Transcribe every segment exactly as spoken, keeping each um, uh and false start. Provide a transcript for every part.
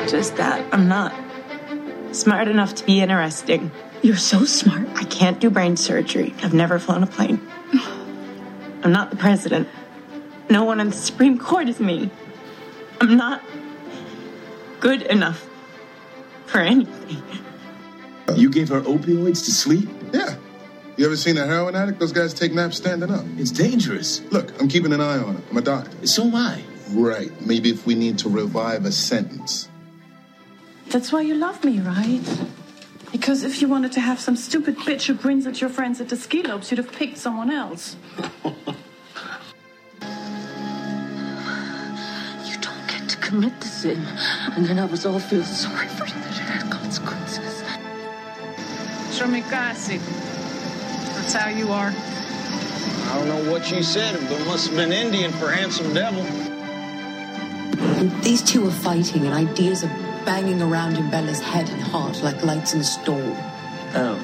Just that I'm not smart enough to be interesting. You're so smart. I can't do brain surgery. I've never flown a plane. I'm not the president. No one on the Supreme Court is me. I'm not good enough for anything. You gave her opioids to sleep? Yeah. You ever seen a heroin addict? Those guys take naps standing up. It's dangerous. Look, I'm keeping an eye on her. I'm a doctor. So am I. Right. Maybe if we need to revive a sentence. That's why you love me, right? Because if you wanted to have some stupid bitch who grins at your friends at the ski slopes, you'd have picked someone else. You don't get to commit the sin, and then us all feel sorry for you that it had consequences. Shomikasi. That's how you are. I don't know what she said, but it must have been Indian for handsome devil. And these two are fighting, and ideas are banging around in Bella's head and heart like lights in a stove. Oh.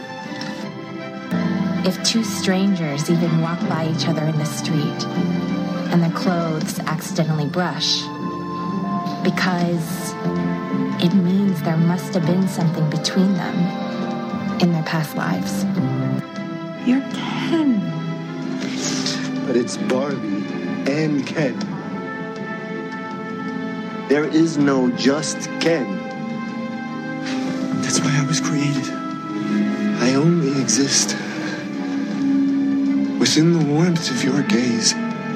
If two strangers even walk by each other in the street and their clothes accidentally brush, because it means there must have been something between them in their past lives. You're ten. But it's Barbie and Ken. There is no just Ken. That's why I was created. I only exist within the warmth of your gaze.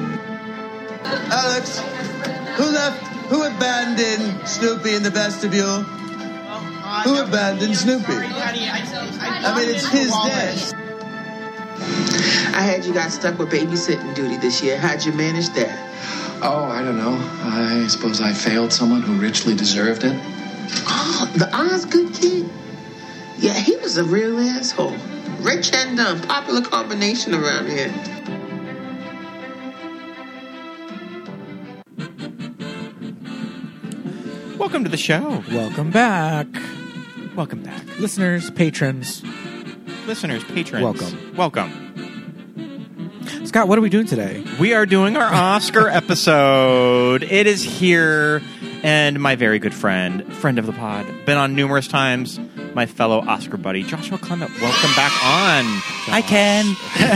Alex, who left, who abandoned Snoopy in the vestibule? Who abandoned Snoopy? I mean, it's his day. I heard you got stuck with babysitting duty this year. How'd you manage that? Oh, I don't know. I suppose I failed someone who richly deserved it. Oh, the Osgood kid? Yeah, he was a real asshole. Rich and dumb. Popular combination around here. Welcome to the show. Welcome back. Welcome back. Listeners, patrons. Listeners, patrons. Welcome. Welcome. Scott, what are we doing today? We are doing our Oscar episode. It is here, and my very good friend, friend of the pod, been on numerous times, my fellow Oscar buddy, Joshua Clement. Welcome back on. Josh. Hi, Ken.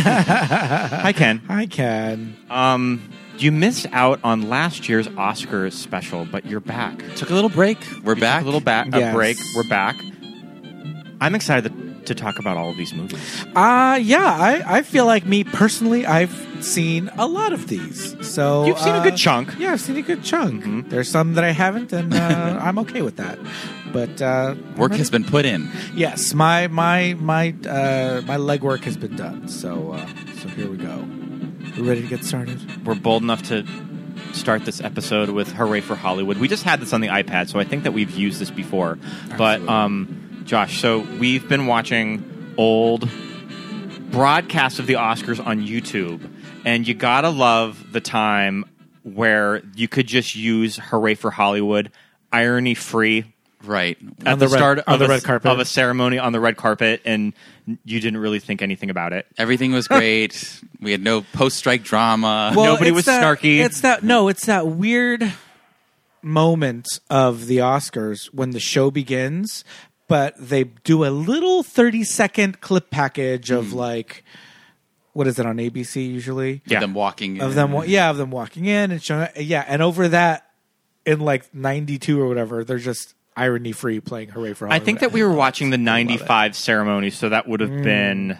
Hi, Ken. Hi, Ken. Um, you missed out on last year's Oscar special, but you're back. Took a little break. We're you back. Took a little ba- yes. a break. We're back. I'm excited to to talk about all of these movies. Uh, yeah, I, I feel like me personally, I've seen a lot of these. So You've seen uh, a good chunk. Yeah, I've seen a good chunk. Mm-hmm. There's some that I haven't, and uh, I'm okay with that. But uh, work has been put in. Yes, my my my uh, my legwork has been done. So uh, so here we go. We're ready to get started. We're bold enough to start this episode with Hooray for Hollywood. We just had this on the iPad, so I think that we've used this before. Absolutely. But um Josh, so we've been watching old broadcasts of the Oscars on YouTube, and you gotta love the time where you could just use Hooray for Hollywood, irony-free, right at on the, the red, start on of, the a, red carpet. of a ceremony on the red carpet, and you didn't really think anything about it. Everything was great. We had no post-strike drama. Well, Nobody was that, snarky. It's that no, it's that weird moment of the Oscars when the show begins, but they do a little thirty second clip package of mm. like, what is it on A B C usually? Yeah, them walking in. Of them, yeah, of them walking in and showing, yeah, and over that in like ninety-two or whatever, they're just irony free playing Hooray for Hollywood. I think that we were watching the ninety-five ceremony, so that would have mm. been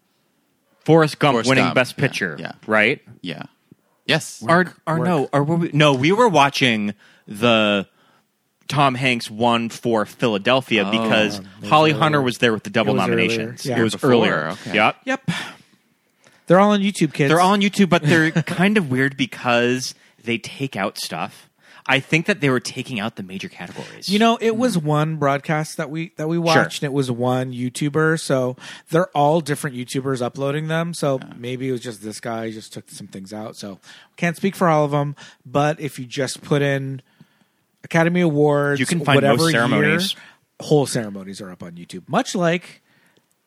Forrest Gump Forrest winning Gump. Best Picture, yeah, yeah. right? Yeah. Yes. Or, or no, or were we, no, we were watching the Tom Hanks won for Philadelphia oh, because Holly earlier. Hunter was there with the double it nominations. Yeah. It was Before, earlier. Okay. Yep. Yep. They're all on YouTube, kids. They're all on YouTube, but they're kind of weird because they take out stuff. I think that they were taking out the major categories. You know, it was one broadcast that we that we watched, sure. and it was one YouTuber. So they're all different YouTubers uploading them. So yeah. maybe it was just this guy just took some things out. So can't speak for all of them. But if you just put in Academy Awards, you can find whatever most ceremonies. Year, whole ceremonies are up on YouTube. Much like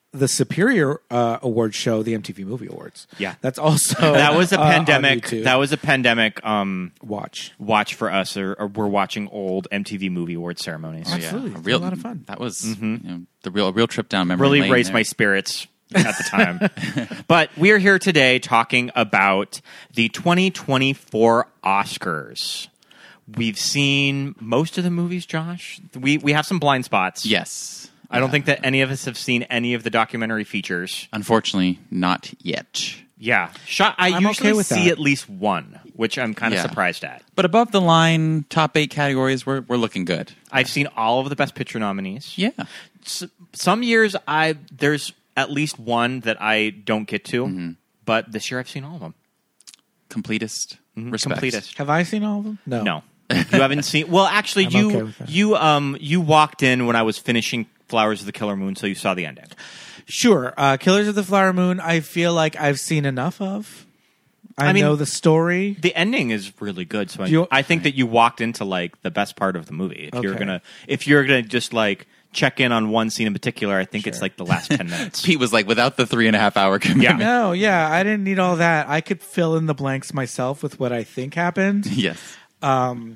the Superior uh, Awards show, the M T V Movie Awards. Yeah. That's also that was a uh, on pandemic. YouTube. That was a pandemic um, watch watch for us. Or, or we're watching old M T V Movie Award ceremonies. Absolutely, Yeah, it's real, a lot of fun. That was Mm-hmm. you know, the real, a real trip down memory Really lane raised there. my spirits at the time. But we are here today talking about the twenty twenty-four Oscars. We've seen most of the movies, Josh. We we have some blind spots. Yes. I don't think that any of us have seen any of the documentary features. Unfortunately, not yet. Yeah. Shot, I I'm usually okay with see that. at least one, which I'm kind of Yeah. surprised at. But above the line, top eight categories, we're we're looking good. I've seen all of the Best Picture nominees. Yeah. S- some years, I there's at least one that I don't get to, Mm-hmm. but this year I've seen all of them. Completist. Mhm, Respect. Completist. Have I seen all of them? No. No, you haven't seen. Well, actually, I'm you okay with that. you um you walked in when I was finishing Flowers of the Killer Moon, so you saw the ending. Sure. Uh, Killers of the Flower Moon, I feel like I've seen enough of. I, I mean- know the story. The ending is really good, so I, You- I think that you walked into like the best part of the movie. If you're Okay. gonna if you're gonna just like check in on one scene in particular, I think it's like the last ten minutes. Pete was like, without the three and a half hour commitment. No, yeah, I didn't need all that. I could fill in the blanks myself with what I think happened. Yes. Um,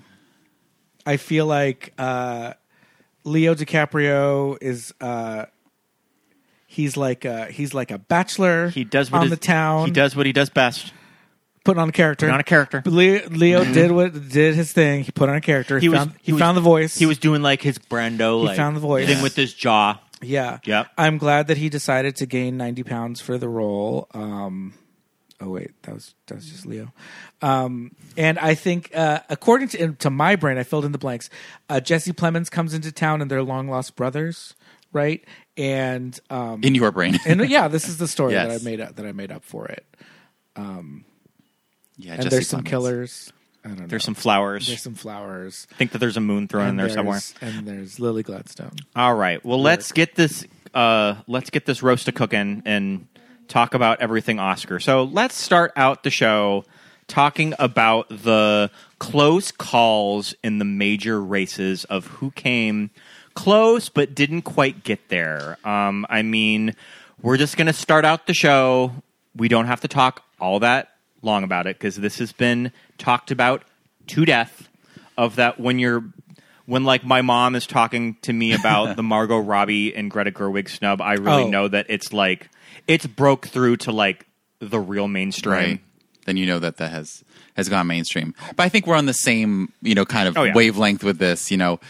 I feel like uh, Leo DiCaprio is uh, he's like a, he's like a bachelor. He does what on his- the town. He does what he does best. Put on a character. Put on a character. But Leo, Leo did what did his thing. He put on a character. He, He was- found, he he was- found the voice. He was doing like his Brando, He like found the voice. thing with his jaw. Yeah. Yep. I'm glad that he decided to gain ninety pounds for the role. Um, oh wait, that was that was just Leo. Um, and I think, uh, according to to my brain, I filled in the blanks. Uh, Jesse Plemons comes into town, and they're long lost brothers, right? And um, In your brain. and yeah, this is the story Yes. that I made up that I made up for it. Um, Yeah, and Jesse there's some Plemons. killers. I don't know. There's some flowers. There's some flowers. I think that there's a moon thrown in And there somewhere. there's- And there's Lily Gladstone. All right. Well, let's get this. Uh, let's get this roast a cooking and talk about everything Oscar. So let's start out the show talking about the close calls in the major races of who came close but didn't quite get there. Um, I mean, we're just going to start out the show. We don't have to talk all that long about it because this has been talked about to death. Of that when you're. When, like, my mom is talking to me about the Margot Robbie and Greta Gerwig snub, I really Oh. know that it's, like, it's broke through to, like, the real mainstream. Right. Then you know that that has has gone mainstream. But I think we're on the same, you know, kind of Oh, yeah. wavelength with this. You know,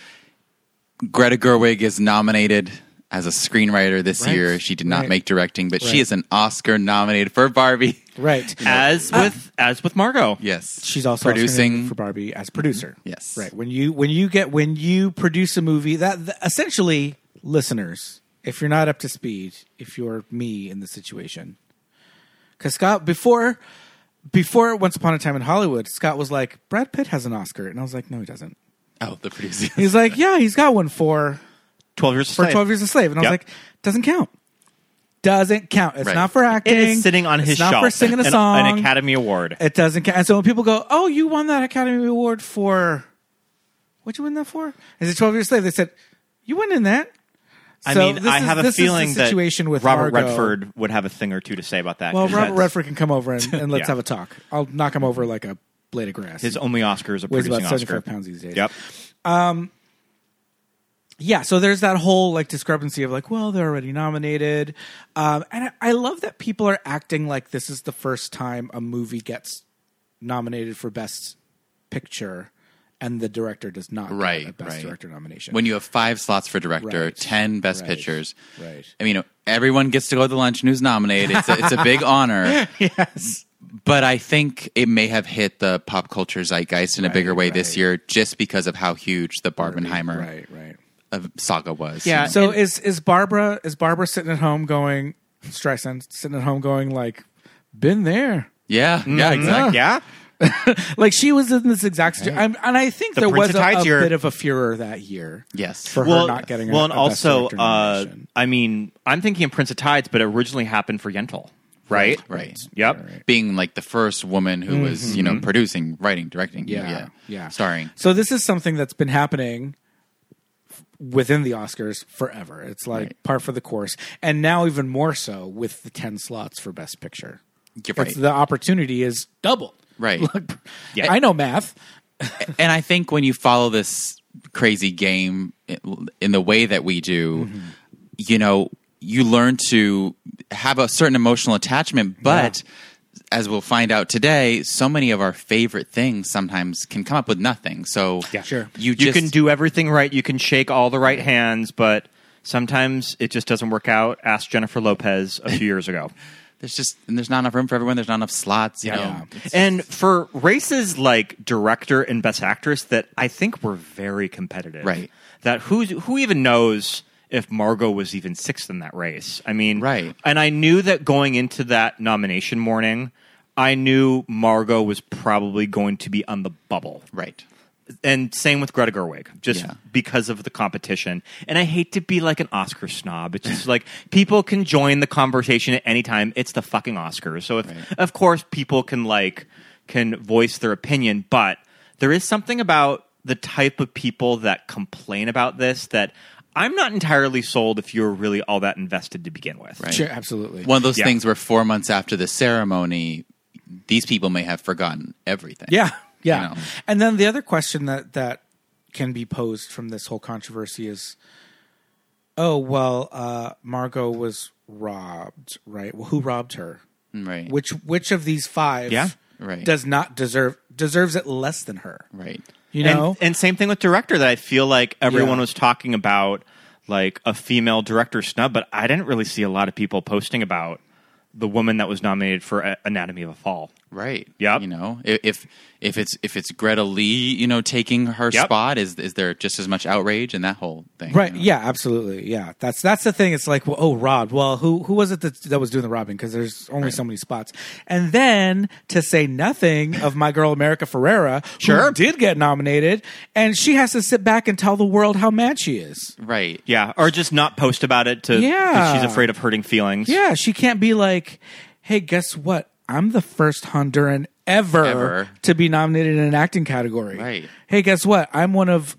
Greta Gerwig is nominated as a screenwriter this Right. year. She did not Right. make directing, but Right. she is an Oscar nominated for Barbie. Right. As with as with Margot. Yes. She's also producing Oscar-nominated for Barbie as producer. Yes. Right. When you when you get when you produce a movie that, that essentially, listeners, if you're not up to speed, if you're me in this situation, because Scott before before Once Upon a Time in Hollywood, Scott was like, Brad Pitt has an Oscar, and I was like, no, he doesn't. Oh, the producer. He's like, yeah, he's got one for twelve Years a for Slave. twelve Years a Slave, and I Yep. was like, doesn't count. Doesn't count. It's Right. not for acting. It is sitting on his it's not shelf. for singing a An- song. An Academy Award. It doesn't count. And so when people go, "Oh, you won that Academy Award for what'd you win that for?" Is it twelve Years a Slave? They said, "You won in that." I So mean, this I is- have a this is the feeling that situation with Robert Margot. Redford would have a thing or two to say about that. Well, 'cause Robert that's- Redford can come over and, and let's Yeah. have a talk. I'll knock him over like a blade of grass. His only Oscar is a weighs producing about Oscar. seventy-five pounds these days. Yep. Um, yeah, so there's that whole like discrepancy of like, well, they're already nominated, um, and I, I love that people are acting like this is the first time a movie gets nominated for Best Picture, and the director does not get Right, a Best right. Director nomination. When you have five slots for director, Right. ten best Right. pictures. Right. I mean, everyone gets to go to the luncheon who's nominated. It's a, it's a big honor. Yes. But I think it may have hit the pop culture zeitgeist in a Right, bigger way right. this year just because of how huge the Barbenheimer Right, right. uh, saga was. Yeah. So is is Barbara is Barbara sitting at home going Streisand sitting at home going like, been there. Yeah. Yeah, Mhm. exactly. Yeah. Like she was in this exact situation, and I think The there Prince was of a, Tides a year. bit of a furor that year. Yes. for well, her not getting a, well, and a Best also, Director uh, nomination. I mean, I'm thinking of Prince of Tides, but it originally happened for Yentl, right? Right. Yep. Being like the first woman who was, you know, producing, writing, directing. Yeah, Yeah. yeah. Starring. So this is something that's been happening within the Oscars forever. It's like Right. par for the course. And now even more so with the ten slots for Best Picture. You're It's- right. The opportunity is doubled. Right. Look, Yeah. I know math. And I think when you follow this crazy game in the way that we do, Mm-hmm. you know, you learn to have a certain emotional attachment, but as we'll find out today, so many of our favorite things sometimes can come up with nothing. So Yeah. Sure. you You just can do everything right. You can shake all the right hands, but sometimes it just doesn't work out. Ask Jennifer Lopez a few years ago. there's just and there's not enough room for everyone. There's not enough slots. You Yeah. know, It's- And for races like director and best actress that I think were very competitive. Right. That who's, who even knows if Margot was even sixth in that race? I mean, Right. And I knew that going into that nomination morning, I knew Margot was probably going to be on the bubble. right. And same with Greta Gerwig, just Yeah. because of the competition. And I hate to be like an Oscar snob. It's just like people can join the conversation at any time. It's the fucking Oscars. So if, Right. of course, people can like can voice their opinion, but there is something about the type of people that complain about this that I'm not entirely sold if you're really all that invested to begin with. Right. Sure, absolutely. One of those Yeah. things where four months after the ceremony, these people may have forgotten everything. Yeah, yeah. You know. And then the other question that that can be posed from this whole controversy is, oh well, uh, Margot was robbed, right? Well, who robbed her? Right. Which which of these five, Yeah. Right. does not deserve deserves it less than her? Right. You know, And, and same thing with director that I feel like everyone Yeah. was talking about like a female director snub, but I didn't really see a lot of people posting about the woman that was nominated for A- Anatomy of a Fall. Right. Yep. You know, i- if if it's if it's Greta Lee, you know, taking her Yep. spot, is is there just as much outrage in that whole thing? right? you know? Yeah, absolutely. Yeah, that's that's the thing. It's like, well, oh, robbed. Well, who who was it that that was doing the robbing? Because there's only so many spots. And then to say nothing of my girl America Ferrera, Sure. who did get nominated, and she has to sit back and tell the world how mad she is. Right. Yeah, or just not post about it to Yeah. because she's afraid of hurting feelings. Yeah, she can't be like, hey, guess what? I'm the first Honduran ever, Ever. to be nominated in an acting category. Right. Hey, guess what? I'm one of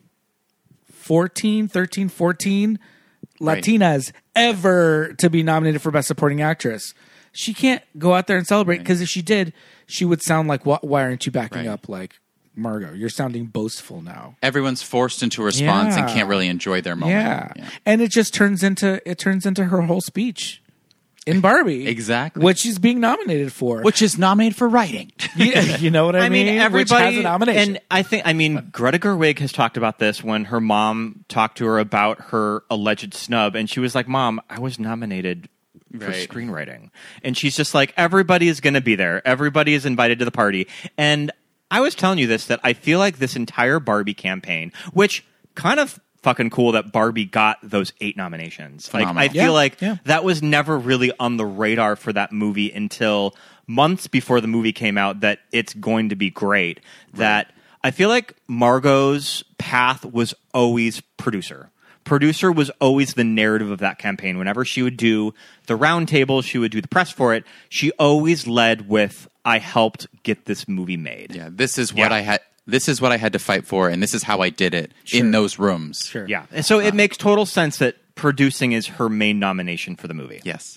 fourteen, thirteen, fourteen Right. Latinas ever to be nominated for Best Supporting Actress. She can't go out there and celebrate because if she did, she would sound like, why, why aren't you backing Right. up like Margot? You're sounding boastful now. Everyone's forced into a response and Yeah. can't really enjoy their moment. Yeah. And it just turns into it turns into her whole speech in Barbie. Exactly. What she's being nominated for. Which is nominated for writing. you, you know what I, I mean, Which everybody, has a nomination. and I think, I mean, Greta Gerwig has talked about this when her mom talked to her about her alleged snub, and she was like, "Mom, I was nominated for Right. screenwriting," and she's just like, "Everybody is going to be there. Everybody is invited to the party." And I was telling you this that I feel like this entire Barbie campaign, which kind of fucking cool that Barbie got those eight nominations. Phenomenal. Like, I feel Yeah, like yeah. that was never really on the radar for that movie until months before the movie came out that it's going to be great. That I feel like Margot's path was always producer. Producer was always the narrative of that campaign. Whenever she would do the round table, she would do the press for it, she always led with, I helped get this movie made. Yeah. This is what Yeah. I had. This is what I had to fight for, and this is how I did it in those rooms. Sure. Yeah. And so it makes total sense that producing is her main nomination for the movie. Yes.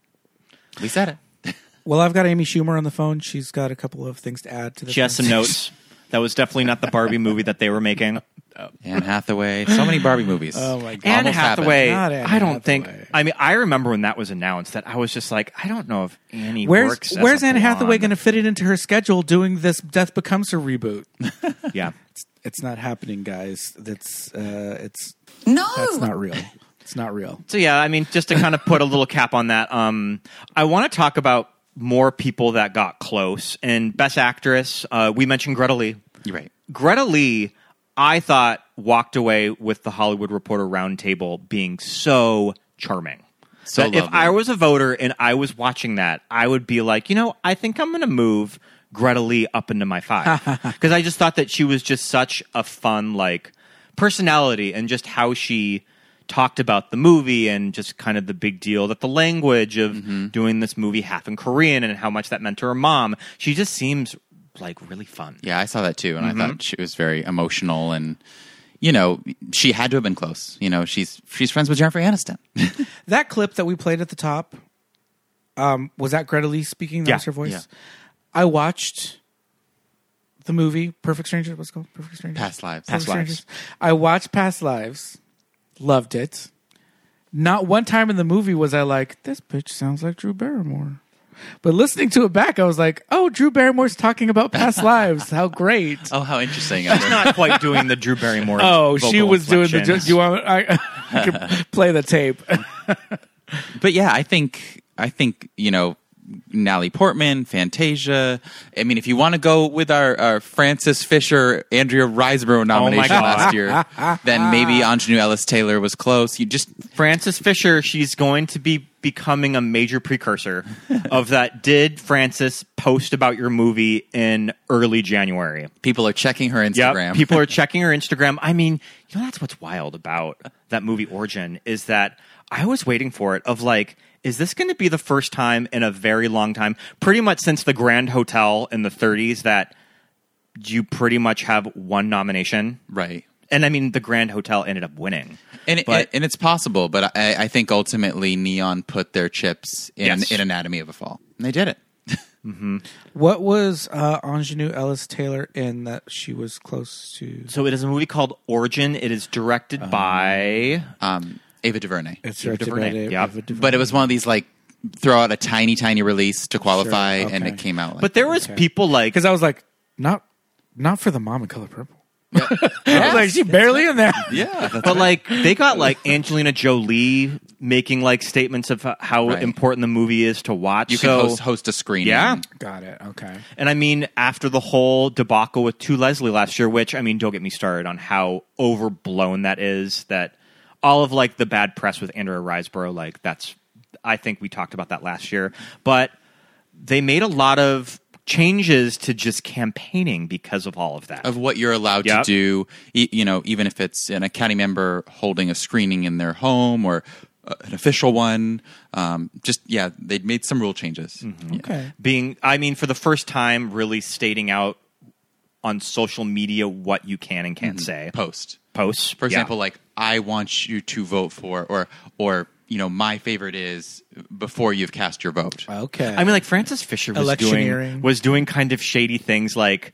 We said it. Well, I've got Amy Schumer on the phone. She's got a couple of things to add to this. She has some notes. That was definitely not the Barbie movie that they were making. Anne Hathaway. So many Barbie movies. Oh my god. Anne Almost Hathaway, Not Anne I don't think. Hathaway. I mean, I remember when that was announced that I was just like, I don't know if Annie Where's works. as Where's a Anne Hathaway blonde. going to fit it into her schedule doing this Death Becomes Her reboot? Yeah. It's, it's not happening, guys. That's uh, it's No. that's not real. It's not real. So yeah, I mean, just to kind of put a little cap on that, um, I want to talk about more people that got close. And Best Actress, uh, we mentioned Greta Lee. You're right. Greta Lee, I thought, walked away with the Hollywood Reporter Roundtable being so charming. So that if lovely. I was a voter and I was watching that, I would be like, you know, I think I'm going to move Greta Lee up into my five. Because I just thought that she was just such a fun, like, personality and just how she talked about the movie and just kind of the big deal that the language of Mm-hmm. doing this movie half in Korean and how much that meant to her mom. She just seems like really fun. Yeah, I saw that too, and Mhm. I thought she was very emotional, and you know, she had to have been close. You know, she's she's friends with Jennifer Aniston. That clip that we played at the top, um, was that Greta Lee speaking? That Yeah. was her voice? Yeah. I watched the movie Perfect Strangers. What's it called? Perfect Strangers? Past Lives. Perfect Past Lives. Strangers. I watched Past Lives. Loved it. Not one time in the movie was I like, this bitch sounds like Drew Barrymore. But listening to it back, I was like, oh, Drew Barrymore's talking about past lives. How great. Oh, how interesting. She's not quite doing the Drew Barrymore. Oh, she vocal was doing the. inflections. Do you want? I, I can play the tape. But yeah, I think I think you know Natalie Portman, Fantasia. I mean, if you want to go with our, our Frances Fisher, Andrea Riseborough nomination God. last year, then maybe Ingenue Ellis Taylor was close. You just Frances Fisher, she's going to be becoming a major precursor of that. Did Frances post about your movie in early January? People are checking her Instagram. Yep, people are checking her Instagram. I mean, you know, that's what's wild about that movie Origin is that I was waiting for it of like, is this going to be the first time in a very long time, pretty much since the Grand Hotel in the thirties, that you pretty much have one nomination? Right. And I mean, the Grand Hotel ended up winning. And, but, and it's possible, but I, I think ultimately Neon put their chips in, Yes. in Anatomy of a Fall. And they did it. mm-hmm. What was uh, Ingenue Ellis Taylor in that she was close to? So it is a movie called Origin. It is directed um, by um, Ava DuVernay. It's Ava DuVernay. Ava Yep. DuVernay. But it was one of these like throw out a tiny, tiny release to qualify, Sure, okay. and it came out. Like but there was okay. people like because I was like, not, not for the Mom in Color Purple. Yeah. I was like, she barely in there. Yeah, but right. like they got like Angelina Jolie making like statements of how right. important the movie is to watch. You so, can host, host a screening. Yeah, got it. Okay. And I mean, after the whole debacle with To Leslie last year, which I mean, don't get me started on how overblown that is. That all of like the bad press with Andrea Riseborough, like that's. I think we talked about that last year, but they made a lot of changes to just campaigning because of all of that. Of what you're allowed yep. to do, e- you know, even if it's an Academy member holding a screening in their home or uh, an official one. Um, just, yeah, they made some rule changes. Mm-hmm. Okay. Yeah. Being, I mean, for the first time, really stating out on social media what you can and can't Mm-hmm. say. Post. Posts. For example, yeah. like, I want you to vote for, or, or, you know, my favorite is before you've cast your vote. Okay. I mean, like Frances Fisher was doing was doing kind of shady things, like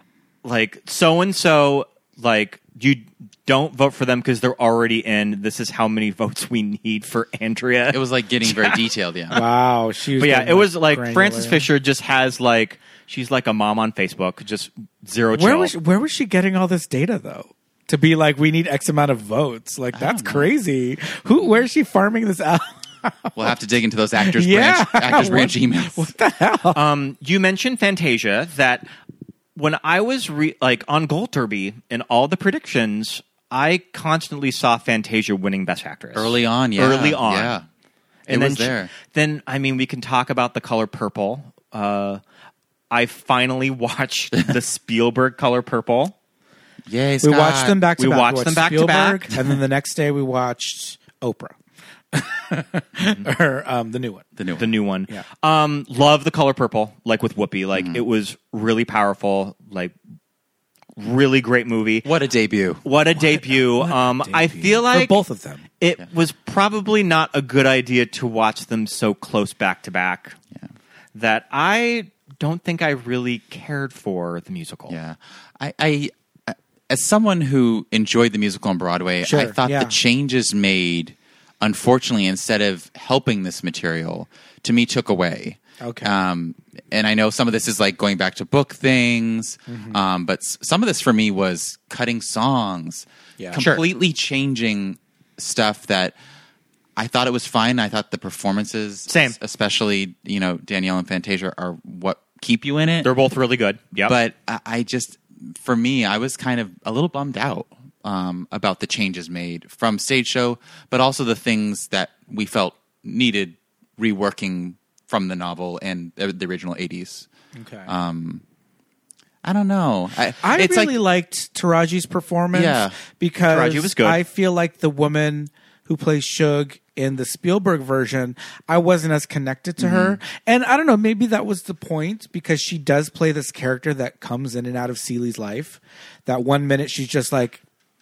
like so and so, like you don't vote for them because they're already in. This is how many votes we need for Andrea. It was like getting very detailed. Yeah. Wow. She. Was but yeah, getting, it was like granular. Frances Fisher just has like she's like a mom on Facebook, just zero. Where chill. was she, where was she getting all this data though? To be like, we need X amount of votes. Like, that's crazy. Who? Where's she farming this out? We'll have to dig into those actors Yeah. branch actors branch What- emails. What the hell? Um, you mentioned Fantasia. That when I was re- like on Gold Derby and all the predictions, I constantly saw Fantasia winning Best Actress Early on, yeah. Early on, Yeah. And It then was she- there. then I mean, we can talk about The Color Purple. Uh, I finally watched the Spielberg Color Purple. Yay, we Scott. watched them back to We back. watched We them back to Spielberg, back. and then the next day we watched Oprah. or um, the new one. The new one. The new one. Yeah. Um, love The Color Purple, like with Whoopi. Like Mm-hmm. it was really powerful. Like really great movie. What a debut. What a debut. What a um, I debut. feel like For both of them. it was probably not a good idea to watch them so close back to back. Yeah. That I don't think I really cared for the musical. Yeah. I, I as someone who enjoyed the musical on Broadway, Sure, I thought yeah. the changes made, unfortunately, instead of helping this material, to me took away. Okay. Um, and I know some of this is like going back to book things, Mm-hmm. um, but s- some of this for me was cutting songs, Yeah. completely changing stuff that I thought it was fine. I thought the performances, Same. especially, you know, Danielle and Fantasia, are what keep you in it. They're both really good. Yeah. But I, I just, for me, I was kind of a little bummed out um, about the changes made from stage show, but also the things that we felt needed reworking from the novel and the, the original eighties. Okay. Um, I don't know. I, I it's really like, liked Taraji's performance Yeah. because Taraji was good. I feel like the woman who plays Shug in the Spielberg version, I wasn't as connected to her. And I don't know, maybe that was the point because she does play this character that comes in and out of Ceely's life. That one minute she's just like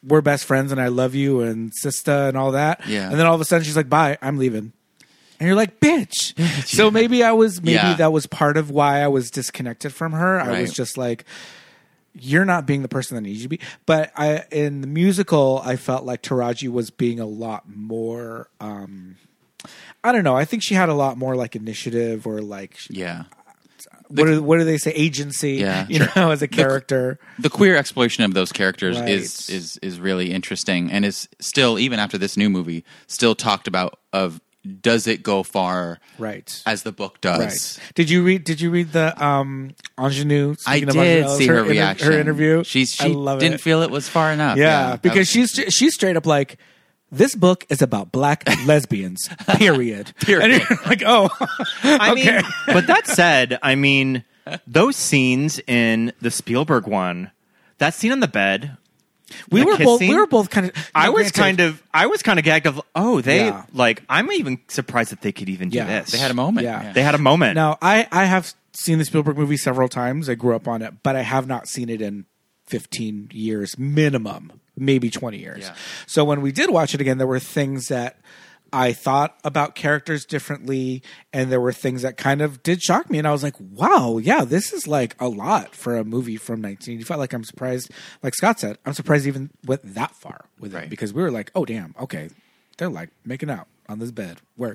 we're best friends and I love you and sister and all that. Yeah. And then all of a sudden she's like, bye, I'm leaving. And you're like, bitch. So maybe I was, maybe Yeah. that was part of why I was disconnected from her. I Right. was just like, you're not being the person that needs you to be. But I, in the musical, I felt like Taraji was being a lot more, um, I don't know. I think she had a lot more like initiative or like, Yeah. what do, what do they say? Agency, Yeah, you sure. know, as a character. The, the queer exploration of those characters Right. is is is really interesting, and is still, even after this new movie, still talked about. Of does it go far, right, as the book does? Right. Did you read? Did you read the um, ingenue? I Speaking of did Ingenue, see her, inter- reaction. her interview. She's I she love didn't it. feel it was far enough. Yeah, Yeah, because she's she's straight up like, this book is about black lesbians. Period. Period. And you're like, oh, I okay. mean, but that said, I mean, those scenes in the Spielberg one, that scene on the bed, we the were kiss both scene, we were both kind of. I was kind of I was kind of gagged of oh they Yeah. like I'm even surprised that they could even do Yeah. this. They had a moment. Yeah. They had a moment. Now, I I have seen the Spielberg movie several times. I grew up on it, but I have not seen it in fifteen years minimum, maybe twenty years. Yeah. So when we did watch it again, there were things that I thought about characters differently, and there were things that kind of did shock me. And I was like, wow, yeah, this is like a lot for a movie from nineteen eighty-five. Like, I'm surprised, like Scott said, I'm surprised even went that far with Right. it, because we were like, oh, damn, okay, they're like making out on this bed. Work.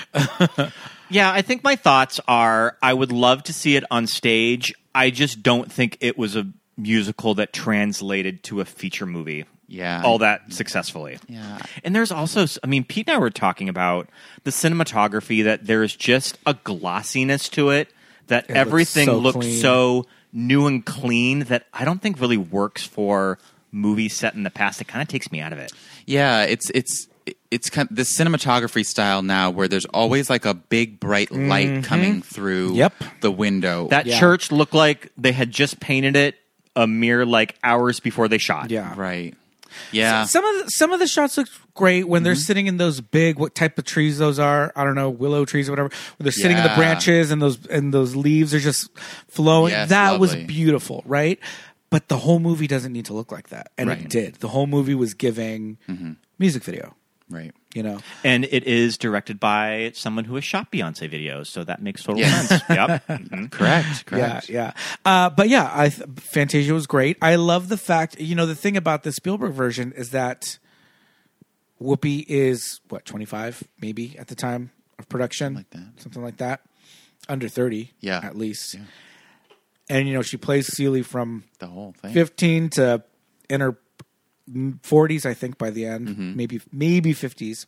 Yeah, I think my thoughts are I would love to see it on stage. I just don't think it was a musical that translated to a feature movie. Yeah. All that successfully. Yeah. And there's also, I mean, Pete and I were talking about the cinematography, that there's just a glossiness to it, that It looks everything so looks clean. so new and clean that I don't think really works for movies set in the past. It kind of takes me out of it. Yeah, it's it's it's kind of the cinematography style now, where there's always like a big bright light Mhm. coming through Yep. the window. That Yeah. church looked like they had just painted it a mere like hours before they shot. Yeah. right. Yeah. Some of the, some of the shots look great when Mm-hmm. they're sitting in those big, what type of trees those are? I don't know, willow trees or whatever. When they're sitting in the Yeah. branches and those and those leaves are just flowing. Yes, that was lovely. beautiful, right? But the whole movie doesn't need to look like that, and Right. it did. The whole movie was giving Mm-hmm. music video. Right. You know, And it is directed by someone who has shot Beyonce videos, so that makes total Yeah. sense. Yep. Mhm. Correct. Correct. yeah, yeah. Uh, but yeah, I th- Fantasia was great. I love the fact, you know, the thing about the Spielberg version is that Whoopi is what, twenty-five maybe at the time of production, Something like that. something like that, under thirty, Yeah. at least. Yeah. And you know, she plays Celie from The whole thing. fifteen to in her forties, I think, by the end, Mm-hmm. maybe maybe fifties.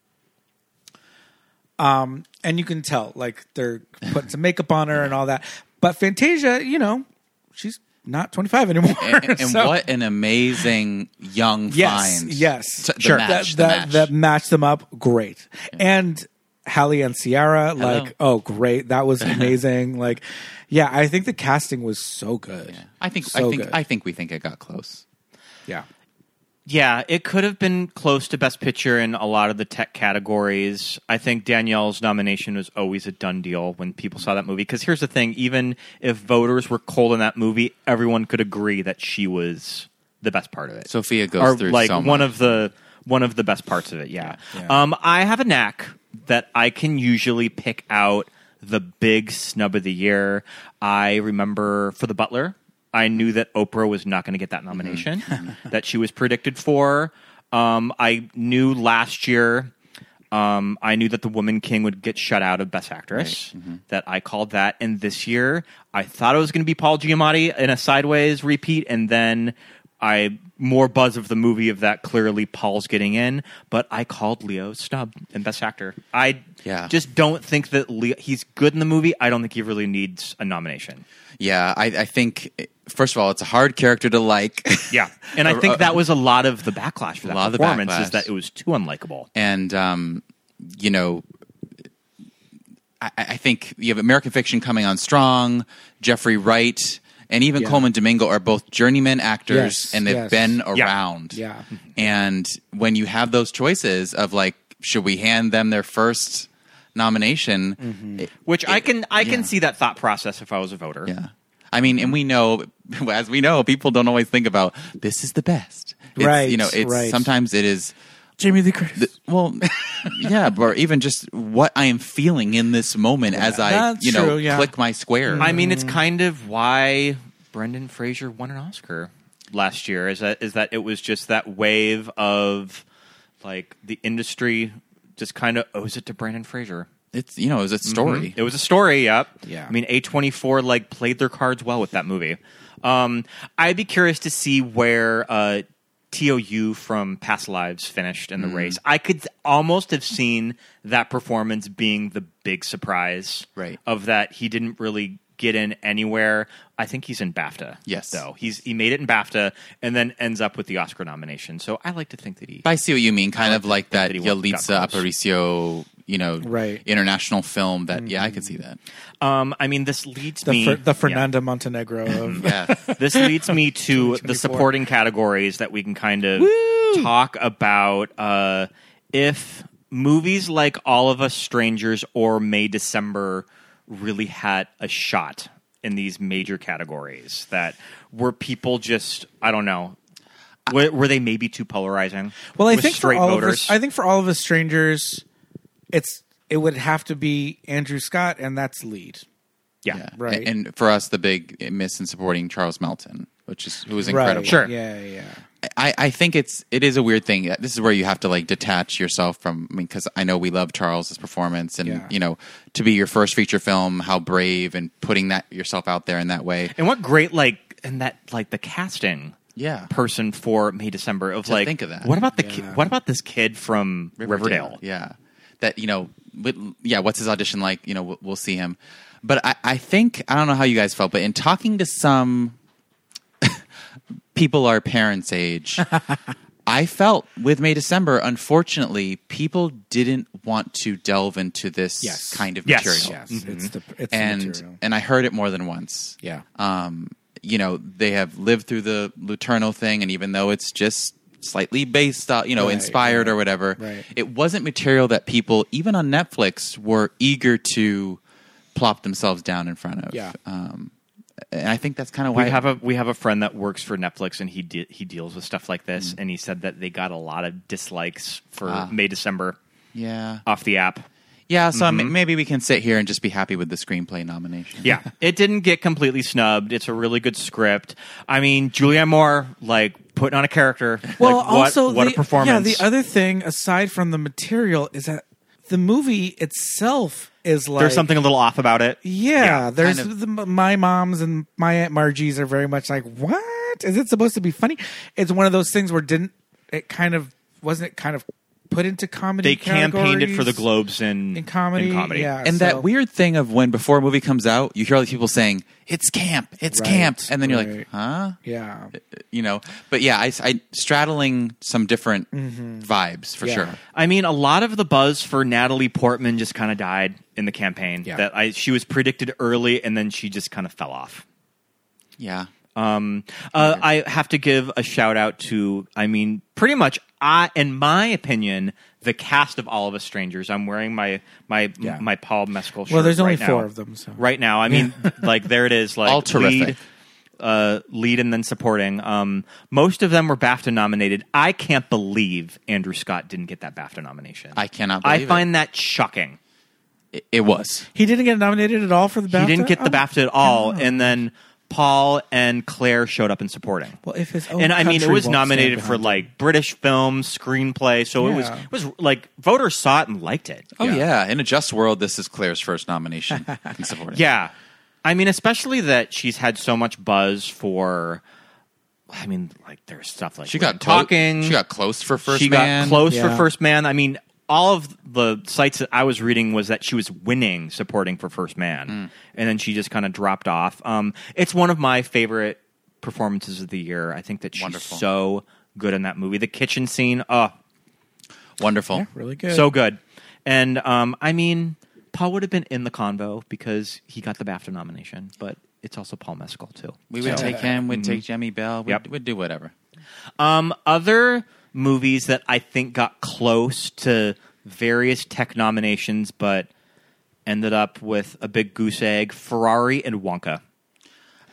Um, and you can tell, like, they're putting some makeup on her and all that. But Fantasia, you know, she's not twenty-five anymore. And, and So- what an amazing young yes, find. yes, T- the sure. match, that, the that, match. that matched them up great. And Halle and Ciara, like, oh, great, that was amazing. Like, yeah, I think the casting was so good. Yeah. I think So I think good. I think we think it got close. yeah. Yeah, it could have been close to Best Picture in a lot of the tech categories. I think Danielle's nomination was always a done deal when people saw that movie. Because here's the thing, even if voters were cold on that movie, everyone could agree that she was the best part of it. Sophia goes or through like so one much. of the one of the best parts of it. Yeah. Yeah. Um, I have a knack that I can usually pick out the big snub of the year. I remember for The Butler, I knew that Oprah was not going to get that nomination that she was predicted for. Um, I knew last year, um, I knew that The Woman King would get shut out of Best Actress. Right. Mm-hmm. That I called that. And this year, I thought it was going to be Paul Giamatti in a sideways repeat, and then I more buzz of the movie of that clearly Paul's getting in, but I called Leo snub in Best Actor. I Yeah. just don't think that Leo, he's good in the movie. I don't think he really needs a nomination. Yeah, I, I think first of all, it's a hard character to like. Yeah, and I Uh, think uh, that was a lot of the backlash for A that lot of the performance backlash. is that it was too unlikable. And um, you know, I, I think you have American Fiction coming on strong. Jeffrey Wright and even Yeah. Coleman Domingo are both journeyman actors, Yes, and they've yes. been Yeah. around. Yeah. And when you have those choices of like, should we hand them their first nomination? Mm-hmm. it- Which I it- can I can yeah. see that thought process if I was a voter. Yeah. I mean, and we know, as we know, people don't always think about this is the best. It's, Right, You know, it's right. sometimes it is. Jamie Lee Curtis. The, well, yeah, or even just what I am feeling in this moment as I, That's you know, true, yeah. click my square. I mean, it's kind of why Brendan Fraser won an Oscar last year. Is that is that it was just that wave of like the industry just kind of owes it to Brendan Fraser. It's you know, it was a story. Mm-hmm. It was a story. Yep. Yeah. I mean, A twenty-four like played their cards well with that movie. Um, I'd be curious to see where uh, T O U from Past Lives finished in the Mm. race. I could almost have seen that performance being the big surprise, Right. Of that he didn't really get in anywhere. I think he's in BAFTA. Yes. though he's he made it in BAFTA and then ends up with the Oscar nomination. So I like to think that he. But I see what you mean, kind of like that that he got Yalitza close. Aparicio, you know, Right. international film. That yeah, I could see that. Um, I mean, this leads The, me Fer- the yeah. Fernanda Montenegro of Yeah, This leads me to the twenty-four. supporting categories that we can kind of talk about. Uh, if movies like All of Us Strangers or May December really had a shot in these major categories, that were people just, I don't know, were, were they maybe too polarizing? Well, I with think for straight all voters? of us, I think for all of us strangers, it's it would have to be Andrew Scott, and that's lead. yeah. yeah. Right. And, and for us, the big miss in supporting Charles Melton, which is who was incredible. Right. Sure. Yeah, yeah. I, I think it's it is a weird thing. This is where you have to like detach yourself from. I mean, because I know we love Charles's performance, and Yeah. you know, to be your first feature film, how brave and putting that yourself out there in that way. And what great, like, and that, like, the casting Yeah. person for May December of To like, think of that. what about the Yeah. ki- what about this kid from Riverdale? Yeah, that you know, with, yeah. What's his audition like? You know, we'll, we'll see him. But I, I think I don't know how you guys felt, but in talking to some people our parents' age, I felt with May December, unfortunately, people didn't want to delve into this Yes. kind of Yes. material. Yes, Mm-hmm. it's the it's the and material. and I heard it more than once. Yeah. Um, you know, they have lived through the Luterno thing, and even though it's just slightly based, uh, you know, Right, inspired right, or whatever, right. it wasn't material that people, even on Netflix, were eager to plop themselves down in front of. Yeah. Um, and I think that's kind of why We have a we have a friend that works for Netflix, and he de- he deals with stuff like this, and he said that they got a lot of dislikes for Ah. May December yeah. off the app. Yeah, so Mhm. m- maybe we can sit here and just be happy with the screenplay nomination. Yeah, it didn't get completely snubbed. It's a really good script. I mean, Julianne Moore, like, putting on a character. Well, like, what, also what the, a performance. Yeah, the other thing aside from the material is that the movie itself is like There's something a little off about it. Yeah, Yeah, there's kind of- the, my moms and my Aunt Margie's are very much like, what is it supposed to be funny? It's one of those things where didn't it kind of wasn't it kind of put into comedy? They campaigned it for the categories? Globes in, in comedy. in comedy. Yeah, And so- that weird thing of when before a movie comes out, you hear all these people saying, it's camp, it's Right, camp. And then you're right. like, huh? Yeah, You know, but yeah, I, I straddling some different Mm-hmm. vibes for Yeah. sure. I mean, a lot of the buzz for Natalie Portman just kind of died in the campaign. Yeah. That I she was predicted early, and then she just kind of fell off. Yeah. Um, uh, I have to give a shout out to, I mean, pretty much, I, in my opinion, the cast of All of Us Strangers. I'm wearing my my Yeah. my Paul Mescal shirt. Well, there's only right four now. of them, so. Right now, I mean, like there it is, like All terrific. lead, uh, lead, and then supporting. Um, most of them were BAFTA nominated. I can't believe Andrew Scott didn't get that BAFTA nomination. I cannot I believe find that shocking. it. It was. he didn't get nominated at all for the BAFTA. He didn't get the Oh, BAFTA at all, no. and then Paul and Claire showed up in supporting. Well, if his own And I mean, it country was won't nominated stand for behind like British film, screenplay. So it was Yeah. it was like voters saw it and liked it. Oh, yeah. In a just world, this is Claire's first nomination in supporting. Yeah, I mean, especially that she's had so much buzz for. I mean, like there's stuff like She got Women Talking. Clo- she got close for First She Man. got close Yeah. for First Man. I mean, all of the sites that I was reading was that she was winning supporting for First Man, Mm. and then she just kind of dropped off. Um, it's one of my favorite performances of the year. I think that she's Wonderful. so good in that movie. The kitchen scene, oh, Wonderful. Yeah, really good. so good. And um, I mean, Paul would have been in the convo because he got the BAFTA nomination, but it's also Paul Mescal too. We would So- take him, we'd Mhm. take Jemmy Bell, we'd, Yep. we'd do whatever. Um, other movies that I think got close to various tech nominations, but ended up with a big goose egg: Ferrari and Wonka.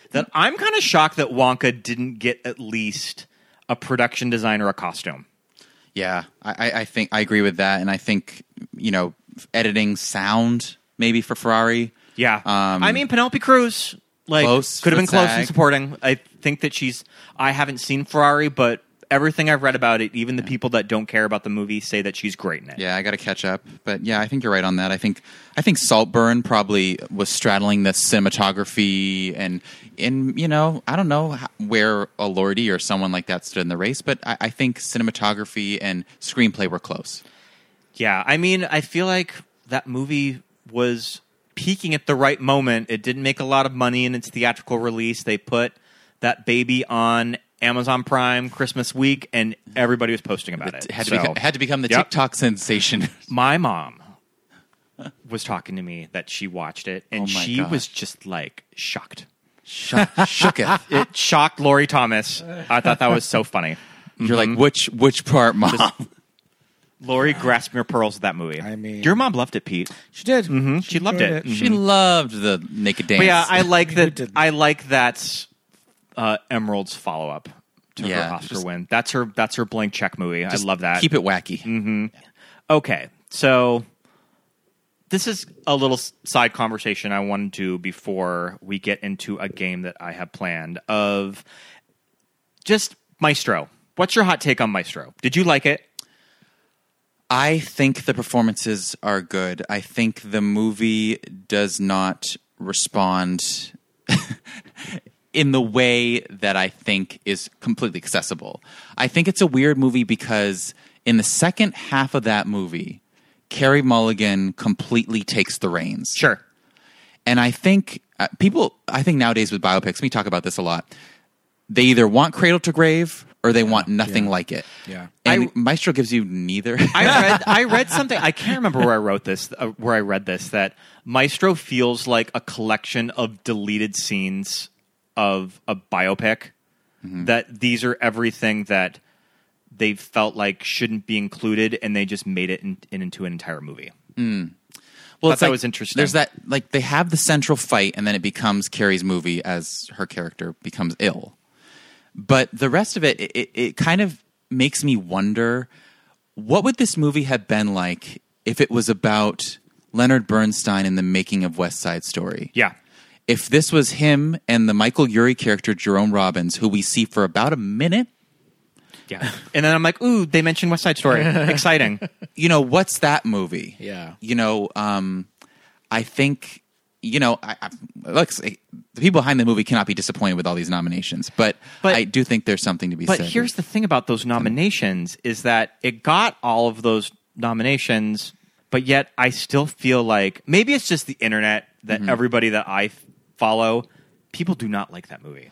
that I'm kind of shocked that Wonka didn't get at least a production design or a costume. Yeah, I, I think I agree with that, and I think you know, editing sound maybe for Ferrari. Yeah, um, I mean Penelope Cruz, like close could have for been close SAG. in supporting. I think that she's. I haven't seen Ferrari, but everything I've read about it, even the people that don't care about the movie say that she's great in it. Yeah, I got to catch up, but yeah, I think you're right on that. I think I think Saltburn probably was straddling the cinematography and and you know I don't know how, where Elordi or someone like that stood in the race, but I, I think cinematography and screenplay were close. Yeah, I mean, I feel like that movie was peaking at the right moment. It didn't make a lot of money in its theatrical release. They put that baby on Amazon Prime Christmas week, and everybody was posting about it. It had to, So, become, had to become the yep. TikTok sensation. My mom was talking to me that she watched it, and Oh my she gosh. was just like shocked. Shook, shooketh. It shocked Lori Thomas. I thought that was so funny. You're like, which which part, Mom? Just- Lori grasping her pearls at that movie. I mean, your mom loved it, Pete. She did. Mm-hmm. She, She loved enjoyed it. it. Mhm. She loved the naked dance. But yeah, I like Who that. didn't? I like that uh, Emerald's follow up to Yeah, her Oscar just- win. That's her. That's her blank check movie. I Just love that. Keep it wacky. Mm-hmm. Okay, so this is a little s- side conversation I want to do before we get into a game that I have planned. Of just Maestro. What's your hot take on Maestro? Did you like it? I think the performances are good. I think the movie does not respond in the way that I think is completely accessible. I think it's a weird movie because in the second half of that movie, Carey Mulligan completely takes the reins. Sure. And I think uh, people, I think nowadays with biopics, we talk about this a lot, they either want cradle to grave or they want nothing Yeah. like it. Yeah. And I- Maestro gives you neither. I read I read something. I can't remember where I wrote this. Uh, where I read this that Maestro feels like a collection of deleted scenes of a biopic. Mm-hmm. That these are everything that they felt like shouldn't be included, and they just made it in, in, into an entire movie. Mm. Well, it's that like- was interesting. There's that, like, they have the central fight, and then it becomes Carrie's movie as her character becomes ill. But the rest of it, it, it kind of makes me wonder, what would this movie have been like if it was about Leonard Bernstein and the making of West Side Story? Yeah. If this was him and the Michael Urie character, Jerome Robbins, who we see for about a minute. Yeah. And then I'm like, ooh, they mentioned West Side Story. Exciting. You know, what's that movie? Yeah. You know, um, I think, you know, I, I, look, the people behind the movie cannot be disappointed with all these nominations, but, But- I do think there's something to be But said. here's the thing about those nominations is that it got all of those nominations, but yet I still feel like maybe it's just the internet that Mhm. everybody that I f- follow, people do not like that movie.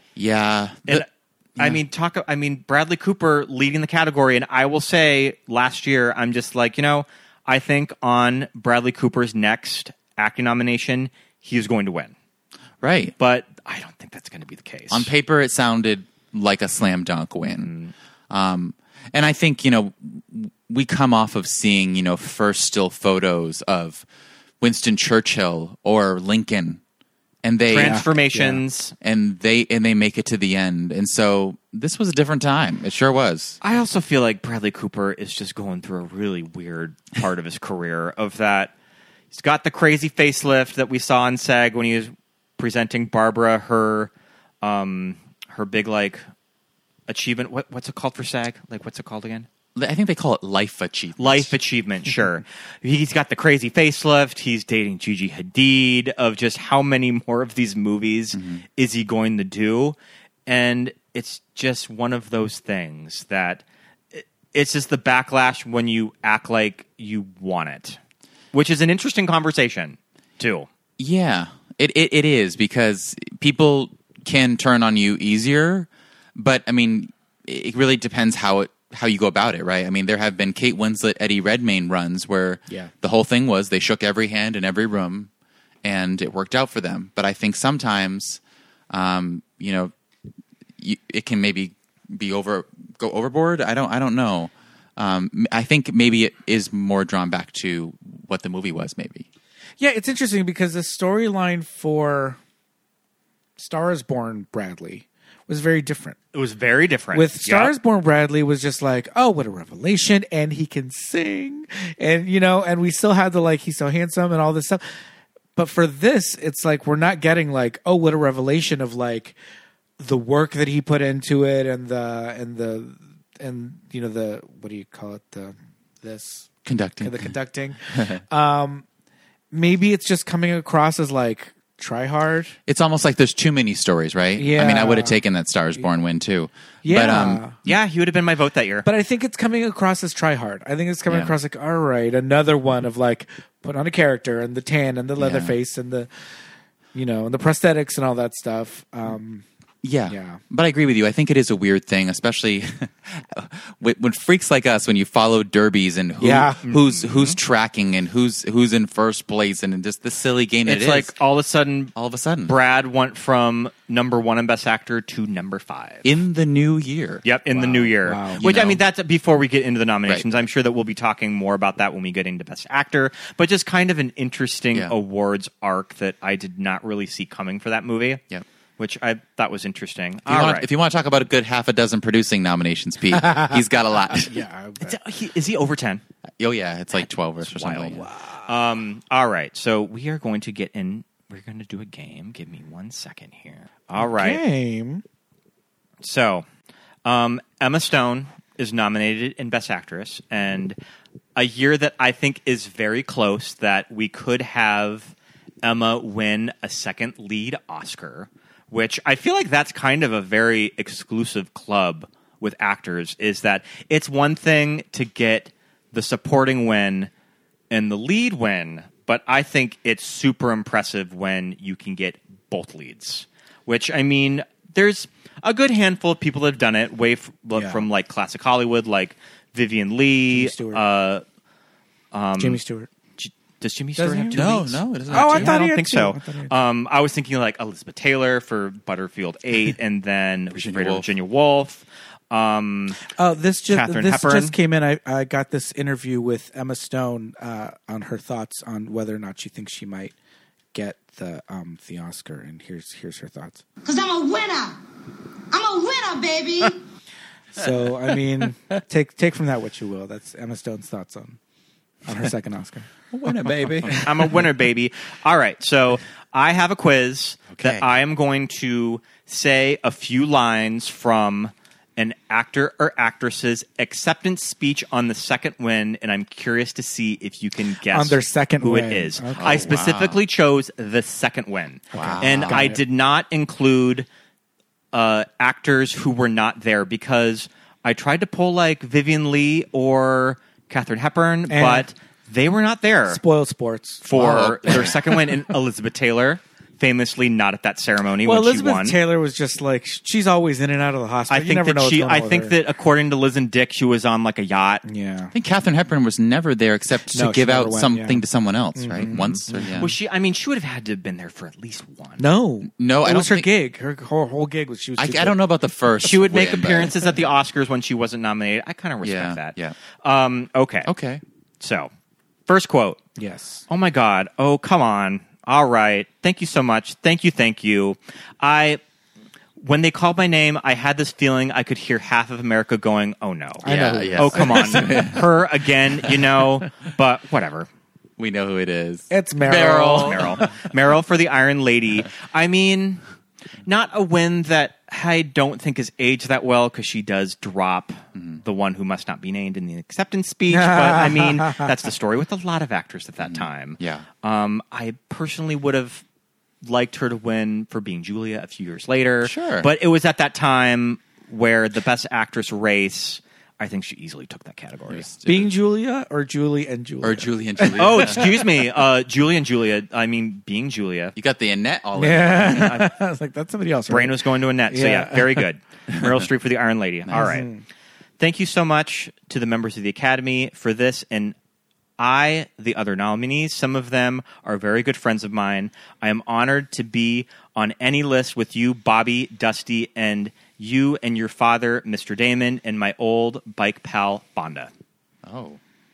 Yeah. And The- I mean, talk. I mean, Bradley Cooper leading the category, and I will say, last year, I'm just like, you know, I think on Bradley Cooper's next acting nomination, he is going to win. Right. But I don't think that's going to be the case. On paper, it sounded like a slam dunk win. Um, and I think, you know, we come off of seeing, you know, first still photos of Winston Churchill or Lincoln. And they Transformations. Yeah. and they and they make it to the end. And so this was a different time. It sure was. I also feel like Bradley Cooper is just going through a really weird part of his career of that. He's got the crazy facelift that we saw on SAG when he was presenting Barbara her um, her big like achievement. What, what's it called for SAG? Like what's it called again? I think they call it life achievement. Life achievement, sure. He's got the crazy facelift. He's dating Gigi Hadid. Of just how many more of these movies Mm-hmm. is he going to do? And it's just one of those things that it- it's just the backlash when you act like you want it, which is an interesting conversation too. Yeah, it, it it is because people can turn on you easier, but I mean, it really depends how it how you go about it, right? I mean, there have been Kate Winslet, Eddie Redmayne runs where Yeah. the whole thing was they shook every hand in every room, and it worked out for them. But I think sometimes, um, you know, you, it can maybe be over go overboard. I don't I don't know. Um, I think maybe it is more drawn back to what the movie was, maybe. Yeah, it's interesting because the storyline for Star is Born Bradley was very different. It was very different. With Star is Yep. Born Bradley was just like, oh, what a revelation, and he can sing, and you know, and we still had the like, he's so handsome and all this stuff. But for this, it's like we're not getting like, oh, what a revelation of like the work that he put into it, and the and the and you know the what do you call it the this Conducting. the conducting. um, maybe it's just coming across as like try hard. It's almost like there's too many stories, right? Yeah. I mean, I would have taken that Star is Born win too. Yeah. But, um, Yeah, he would have been my vote that year. But I think it's coming across as try hard. I think it's coming Yeah. across like, all right, another one of like put on a character and the tan and the leather Yeah. face face and the, you know, and the prosthetics and all that stuff. Um, Yeah. Yeah. But I agree with you. I think it is a weird thing, especially when, when freaks like us, when you follow derbies and who, Yeah. who's who's tracking and who's who's in first place and just the silly game It's it like is. all of a sudden, all of a sudden, Brad went from number one in Best Actor to number five. in the new year. Yep, in the new year. Wow. Which, You I know. mean, that's before we get into the nominations. Right. I'm sure that we'll be talking more about that when we get into Best Actor. But just kind of an interesting Yeah. awards arc that I did not really see coming for that movie. Yep. Which I thought was interesting. If you, All want, right. if you want to talk about a good half a dozen producing nominations, Pete, he's got a lot. yeah. Is he- is he over ten? Oh yeah, it's like twelve or something. Wild. Um, all right. So we are going to get in. We're going to do a game. Give me one second here. All right. Game. So, um, Emma Stone is nominated in Best Actress, and a year that I think is very close that we could have Emma win a second lead Oscar, which I feel like that's kind of a very exclusive club with actors, is that it's one thing to get the supporting win and the lead win, but I think it's super impressive when you can get both leads, which, I mean, there's a good handful of people that have done it, way f- Yeah. from like classic Hollywood, like Vivian Lee. Jimmy Stewart. Uh, um, Jimmy Stewart. J- Does Jimmy Stewart Doesn't have he? two No, leads? no, it doesn't. Oh, have I to. thought I he don't had think two. so. I thought he had Um, I was thinking like Elizabeth Taylor for Butterfield eight, and then Virginia Virginia Woolf. Virginia Woolf. Um, Oh, this just Katharine this Hepburn. just came in. I, I got this interview with Emma Stone uh, on her thoughts on whether or not she thinks she might get the um, the Oscar, and here's here's her thoughts. Cause I'm a winner. I'm a winner, baby. So I mean, take take from that what you will. That's Emma Stone's thoughts on on her second Oscar. Winner, baby. I'm a winner, baby. All right, so I have a quiz Okay. that I am going to say a few lines from an actor or actress's acceptance speech on the second win, and I'm curious to see if you can guess On their second who win. it is. Okay. I Oh, specifically chose the second win, Wow. and Got I it. did not include uh, actors who were not there because I tried to pull like Vivian Lee or Katharine Hepburn, And- but they were not there Spoiled sports. for Oh. their second win. And Elizabeth Taylor, famously not at that ceremony Well, when she Elizabeth won. Taylor was just like she's always in and out of the hospital. I You think never know that what's she. going on I with think her. that according to Liz and Dick, she was on like a yacht. Yeah. I think Katharine Hepburn was never there except to No, she give never out went, something yeah. to someone else, right? Mhm. Once or yeah. Was she? I mean, she would have had to have been there for at least one. No, No, I it don't was her think- gig. Her whole, whole gig was she was. I, too I don't know about the first. She would make win, but- appearances at the Oscars when she wasn't nominated. I kind of respect Yeah, that. yeah. Um, okay. Okay. So, first quote. Yes. Oh my God. Oh, come on. All right. Thank you so much. Thank you. Thank you. I, when they called my name, I had this feeling I could hear half of America going, oh no. I know. Yeah, who- yes. Oh, come on. Her again, you know, but whatever. We know who it is. It's Meryl. Meryl. Meryl for the Iron Lady. I mean, not a win that I don't think is aged that well because she does drop the one who must not be named in the acceptance speech. But I mean, that's the story with a lot of actors at that time. Yeah. Um, I personally would have liked her to win for being Julia a few years later. Sure. But it was at that time where the best actress race, I think she easily took that category. Being Julia or Julie and Julia Or Julie and Julia. Oh, excuse me. Uh, Julie and Julia. I mean, being Julia. You got the Annette all in. Yeah, I was like, that's somebody else. Brain right? was going to Annette. So, yeah, Yeah. very good. Meryl Streep for the Iron Lady. All right. Thank you so much to the members of the Academy for this. And I, the other nominees, some of them are very good friends of mine. I am honored to be on any list with you, Bobby, Dusty, and you and your father, Mister Damon, and my old bike pal, Fonda. Oh.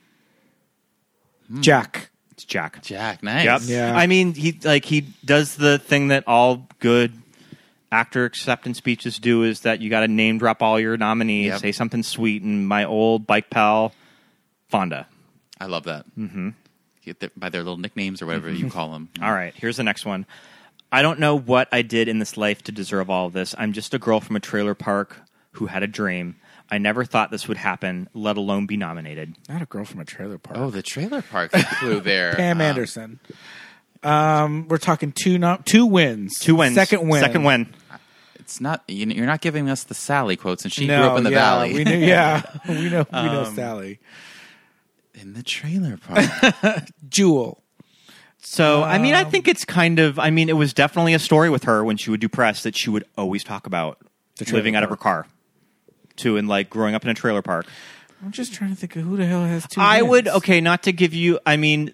Jack. It's Jack. Jack, nice. Yep. Yeah. I mean, he like he does the thing that all good actor acceptance speeches do is that you got to name drop all your nominees, Yep. say something sweet, and my old bike pal, Fonda. I love that. Mm-hmm. Get their, by their little nicknames or whatever you call them. All right, here's the next one. I don't know what I did in this life to deserve all of this. I'm just a girl from a trailer park who had a dream. I never thought this would happen, let alone be nominated. Not a girl from a trailer park. Oh, the trailer park clue there. Pam Um, Anderson. Um, we're talking two no, two wins. Two wins. Second win. Second win. It's not. you- You're not giving us the Sally quotes, and she no, grew up in the yeah, valley. We knew, yeah, we know. We know Um, Sally. In the trailer park. Jewel. So, I mean, I Um, think it's kind of, I mean, it was definitely a story with her when she would do press that she would always talk about The trailer living out of her park. car, too, and like growing up in a trailer park. I'm just trying to think of who the hell has two. I wins. would, okay, not to give you, I mean,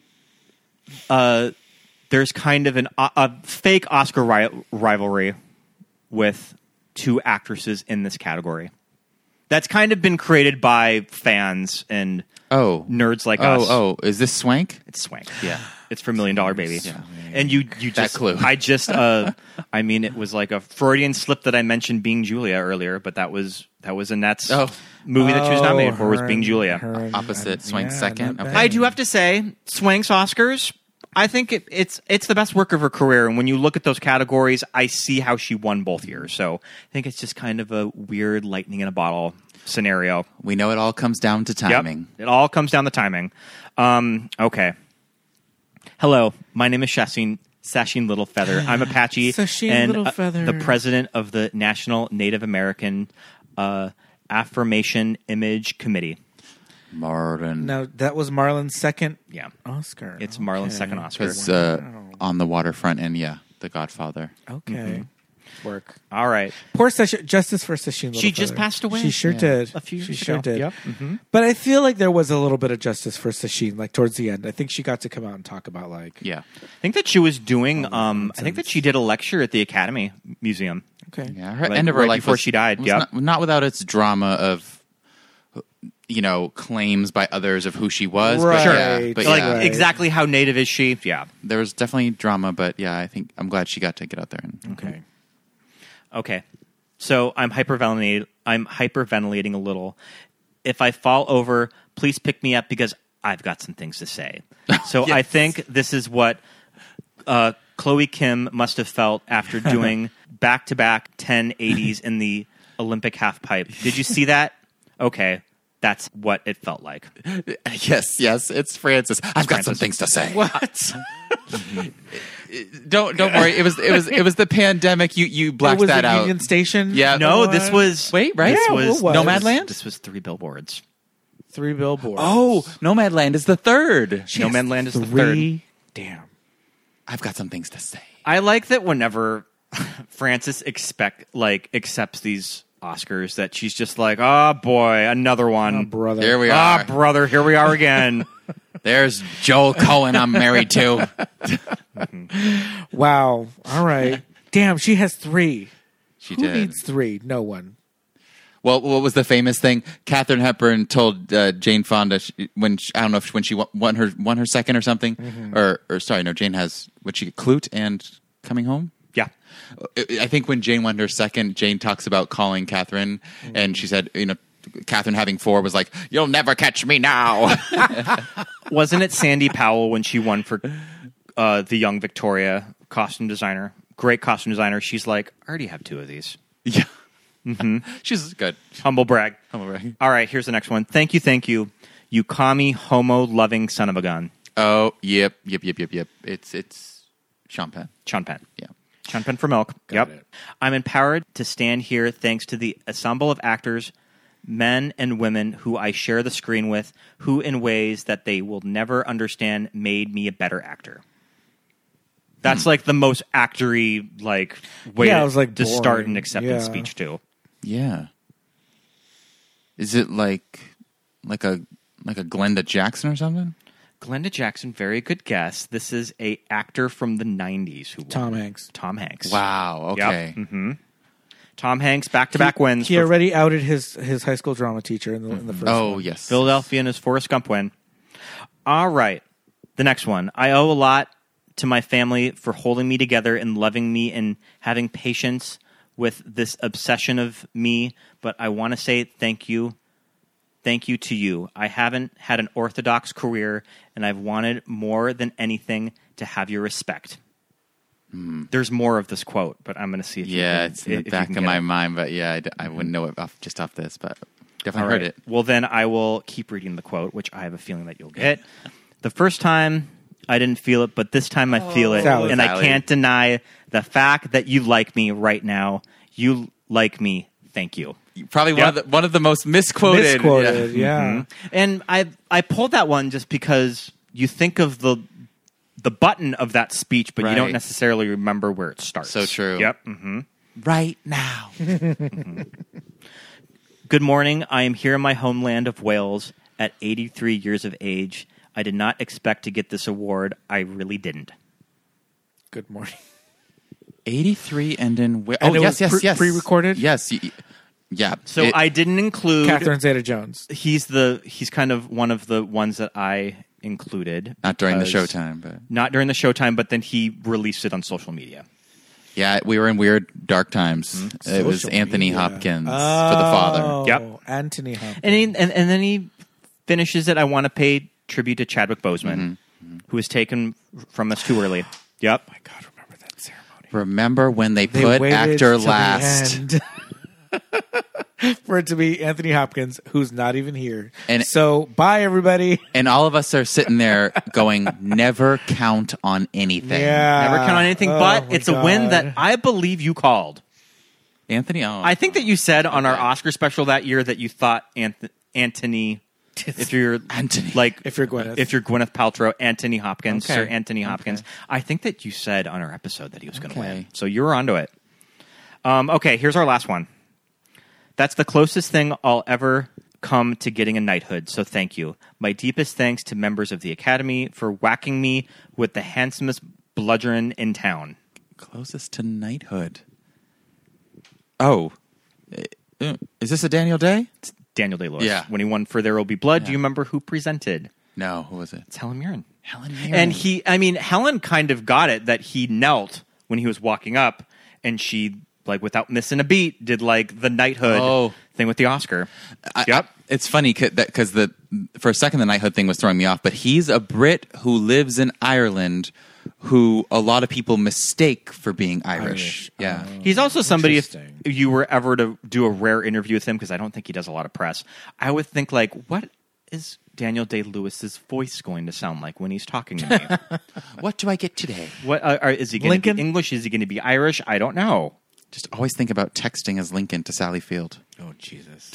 uh, there's kind of an a, a fake Oscar ri- rivalry with two actresses in this category. That's kind of been created by fans and oh nerds like oh, us. Oh, is this Swank? It's Swank. Yeah. It's for Million Dollar Baby. Yeah. And you, you That just, clue. I just, uh, I mean, it was like a Freudian slip that I mentioned Being Julia earlier, but that was, that was Annette's Oh. movie that she was Oh, nominated for was her Being and- Julia. her and- Opposite Swank's yeah, second. not Okay. bad. I do have to say, Swank's Oscars, I think it, it's it's the best work of her career. And when you look at those categories, I see how she won both years. So I think it's just kind of a weird lightning in a bottle scenario. We know it all comes down to timing. Yep. It all comes down to timing. Um, okay. Hello, my name is Shashin, Sashin Littlefeather. I'm Apache Sashin and uh, Littlefeather. the president of the National Native American uh, Affirmation Image Committee. Martin. No, that was Marlon's second Yeah. Oscar. It's Marlon's second Oscar. Because uh, on the waterfront and, yeah, The Godfather. Okay. Work. All right. Poor Sasha, justice for Sashin. She just Littlefeather. passed away. She sure Yeah. did. A few She years sure ago. did. Yep. Mhm. But I feel like there was a little bit of justice for Sashin, like towards the end. I think she got to come out and talk about like. Yeah. I think that she was doing, All the um, I think that nonsense. she did a lecture at the Academy Museum. Okay. Yeah, her Like, end of her right life before was- she died. was Yep. not, not without its drama of, you know, claims by others of who she was. Right. But Sure. yeah, but like, yeah, right. exactly how native is she? Yeah. there was definitely drama. But yeah, I think I'm glad she got to get out there. And, Okay. Okay. So I'm hyperventilating. I'm hyperventilating a little. If I fall over, please pick me up because I've got some things to say. So I think this is what uh, Chloe Kim must have felt after doing back-to-back ten eighties in the Olympic half pipe. Did you see that? Okay. That's what it felt like. yes, yes, it's Francis. I've got some Francis. things to say. What? Don't don't worry. It was it was it was the pandemic. You you It blacked was that the out. Union Station. Yeah. No, What? this was... Wait, right? This Yeah, was, what was? Nomadland? This was Three Billboards. Three billboards. Oh, Nomadland is the third. She has Nomadland is the three. Damn. I've got some things to say. I like that whenever Frances expect like accepts these Oscars, that she's just like, oh boy, another one. Oh, brother. Here we Ah, are. brother, here we are again. There's Joel Cohen. I'm married to. Wow. All right. Damn, she has three. She Who did. needs three? No one. Well, what was the famous thing? Katharine Hepburn told uh, Jane Fonda she, when she, I don't know if when she won, won her won her second or something, Mhm. or or sorry, no, Jane has what she Clute and Coming Home. Yeah, I I think when Jane won her second, Jane talks about calling Catherine, and she said, you know, Catherine having four was like, "You'll never catch me now." Wasn't it Sandy Powell when she won for uh, the Young Victoria costume designer? Great costume designer. She's like, I already have two of these. Yeah. Mm-hmm. She's good. Humble brag. Humble brag. All right, here's the next one. Thank you, thank you. You commie, homo-loving son of a gun. Oh, yep, yep, yep, yep, yep. It's it's Sean Penn. Sean Penn. Yeah. Sean Penn for Milk. Got yep. it. I'm empowered to stand here thanks to the ensemble of actors, men and women who I share the screen with, who in ways that they will never understand made me a better actor. That's like the most actory like way Yeah, to, it was, like, to start boring. an acceptance Yeah. speech too. Yeah. Is it like like a like a Glenda Jackson or something? Glenda Jackson, very good guess. This is a actor from the nineties who won. Tom Hanks. Tom Hanks. Wow. Okay. Yep. Mm-hmm. Tom Hanks back to back wins. He for already outed his, his high school drama teacher in the, in the first Oh one. yes. Philadelphia and his Forrest Gump win. All right. The next one. I owe a lot to my family for holding me together and loving me and having patience with this obsession of me, but I want to say thank you. Thank you to you. I haven't had an orthodox career, and I've wanted more than anything to have your respect. Mm. There's more of this quote, but I'm going to see if yeah, you can, it's in the if back you of can my get it. mind, but yeah, I, d- I wouldn't know it off, just off this, but definitely All heard right. it. Well, then I will keep reading the quote, which I have a feeling that you'll get. The first time I didn't feel it, but this time I feel it, Sally. and Sally. I can't deny the fact that you like me right now. You like me. Thank you. Probably one Yep. of the one of the most misquoted. Misquoted, yeah. Mhm. And I I pulled that one just because you think of the the button of that speech, but you don't Right. necessarily remember where it starts. So true. Yep. hmm Right now. Good morning. I am here in my homeland of Wales at eighty-three years of age. I did not expect to get this award. I really didn't. Good morning. eighty-three and in Wa- And oh it yes was yes pre- yes pre-recorded? yes y- y- yeah. So It- I didn't include Catherine Zeta-Jones. He's the he's kind of one of the ones that I included. not during the because- showtime, but Not during the showtime, but then he released it on social media. yeah, we were in weird dark times. Mm-hmm. It was Social Anthony media. Hopkins Oh, for the father. Yep. Anthony Hopkins. And, he, and and then he finishes it. I want to pay tribute to Chadwick Boseman, Mm-hmm. who was taken from us too early. Yep. Oh my God, remember that ceremony. Remember when they, They put waited actor till the last? end for it to be Anthony Hopkins, who's not even here. And- so, bye, everybody. And all of us are sitting there going, never count on anything. Yeah. Never count on anything, Oh but my it's a win God. that I believe you called. Anthony, oh. I think that you said on our Oscar special that year that you thought Anth- Anthony, if you're Anthony. like If you're Gwyneth. if you're Gwyneth Paltrow, Anthony Hopkins, Okay. Sir Anthony Hopkins. I think that you said on our episode that he was going to Okay. win, so you were onto it. Um, okay, here's our last one. That's the closest thing I'll ever come to getting a knighthood, so thank you. My deepest thanks to members of the Academy for whacking me with the handsomest bludgeon in town. Closest to knighthood. Oh. Uh, Is this a Daniel Day? It's Daniel Day-Lewis. Yeah. When he won For There Will Be Blood, do Yeah. you remember who presented? No, who was it? It's Helen Mirren. Helen Mirren. And he, I mean, Helen kind of got it that he knelt when he was walking up, and she, like, without missing a beat, did like the knighthood Oh. thing with the Oscar. I- Yep. I- it's funny because the for a second the knighthood thing was throwing me off, but he's a Brit who lives in Ireland, who a lot of people mistake for being Irish. Irish. Yeah, He's also somebody, if Interesting. you were ever to do a rare interview with him, because I don't think he does a lot of press, I would think, like, what is Daniel Day-Lewis's voice going to sound like when he's talking to me? what do I get today? What uh, are, is he going to Lincoln? be English? Is he going to be Irish? I don't know. Just always think about texting as Lincoln to Sally Field. Oh, Jesus.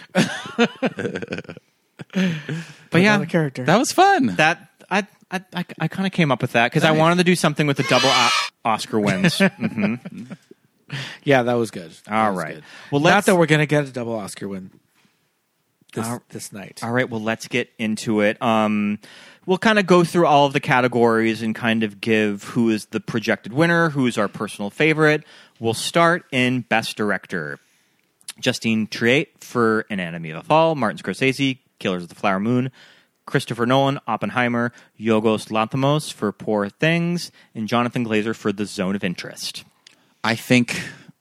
But yeah, Another character. That was fun. that I I I, I kind of came up with that because I Nice. wanted to do something with the double o- Oscar wins. hmm Yeah, that was good. That All was right. good. Well, Not let's- that we're going to get a double Oscar win this, All- this night. All right, well, let's get into it. Um, we'll kind of go through all of the categories and kind of give who is the projected winner, who is our personal favorite. We'll start in Best Director. Justine Triet for Anatomy of a Fall, Martin Scorsese, Killers of the Flower Moon, Christopher Nolan, Oppenheimer, Yorgos Lanthimos for Poor Things, and Jonathan Glazer for The Zone of Interest. I think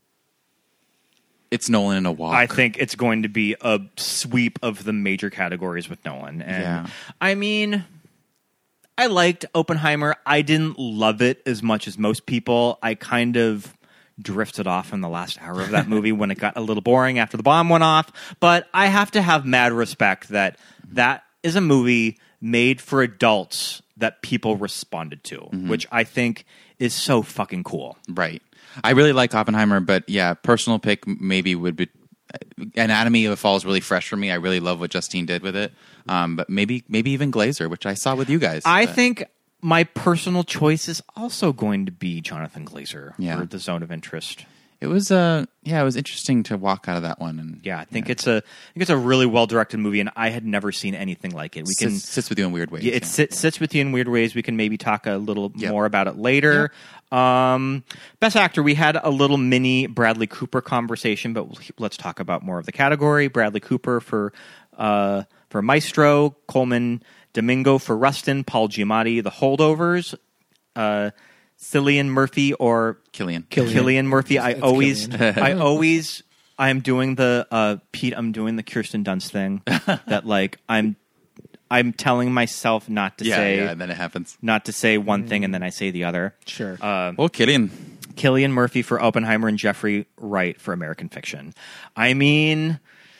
it's Nolan in a walk. I think it's going to be a sweep of the major categories with Nolan. And Yeah. I mean, I liked Oppenheimer. I didn't love it as much as most people. I kind of drifted off in the last hour of that movie when it got a little boring after the bomb went off. But I have to have mad respect that that is a movie made for adults that people responded to, Mm-hmm. which I think is so fucking cool. Right. I really like Oppenheimer, but yeah, personal pick maybe would be Anatomy of a Fall is really fresh for me. I really love what Justine did with it. Um, but maybe maybe even Glazer, which I saw with you guys. I But- think my personal choice is also going to be Jonathan Glazer Yeah. for The Zone of Interest. it was uh yeah, it was interesting to walk out of that one and Yeah, I think it's a I think it's a really well directed movie, and I had never seen anything like it. We can sits, sits with you in weird ways. yeah, it yeah. sit, sits with you in weird ways. We can maybe talk a little Yep. more about it later. Um, Best Actor, we had a little mini Bradley Cooper conversation, but we'll- let's talk about more of the category. Bradley Cooper for uh, for Maestro, Coleman Domingo for Rustin, Paul Giamatti, The Holdovers, uh, Cillian Murphy or Killian. Killian. Killian Murphy. It's- I it's always, Killian. I always, I'm doing the uh, Pete. I'm doing the Kirsten Dunst thing. that like I'm, I'm telling myself not to Yeah, say. yeah, and then it happens. Not to say one thing and then I say the other. Sure. Uh, well, Killian. Cillian Murphy for Oppenheimer and Jeffrey Wright for American Fiction. I mean,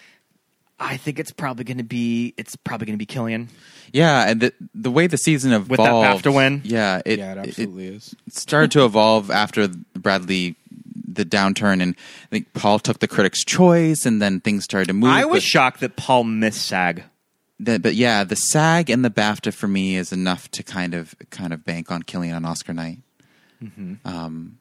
I think it's probably going to be it's probably going to be Killian. Yeah, and the the way the season evolved With that BAFTA win? Yeah, it, Yeah, it absolutely it, is. It started to evolve after Bradley the downturn, and I think Paul took the Critics' Choice, and then things started to move. I was but, shocked that Paul missed SAG. that, but yeah, the SAG and the BAFTA for me is enough to kind of kind of bank on Killian on Oscar night. Mm-hmm. Um,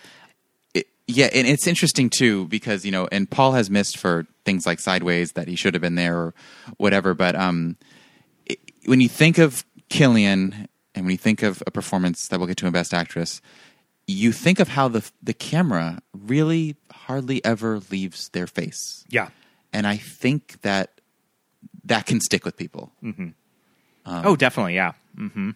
it, yeah, and it's interesting too because you know, and Paul has missed for things like Sideways that he should have been there or whatever. But um, it, when you think of Killian and when you think of a performance that we'll get to in Best Actress, you think of how the the camera really hardly ever leaves their face. Yeah, and I think that that can stick with people. Mm-hmm. Um, oh, definitely, yeah. Mm-hmm.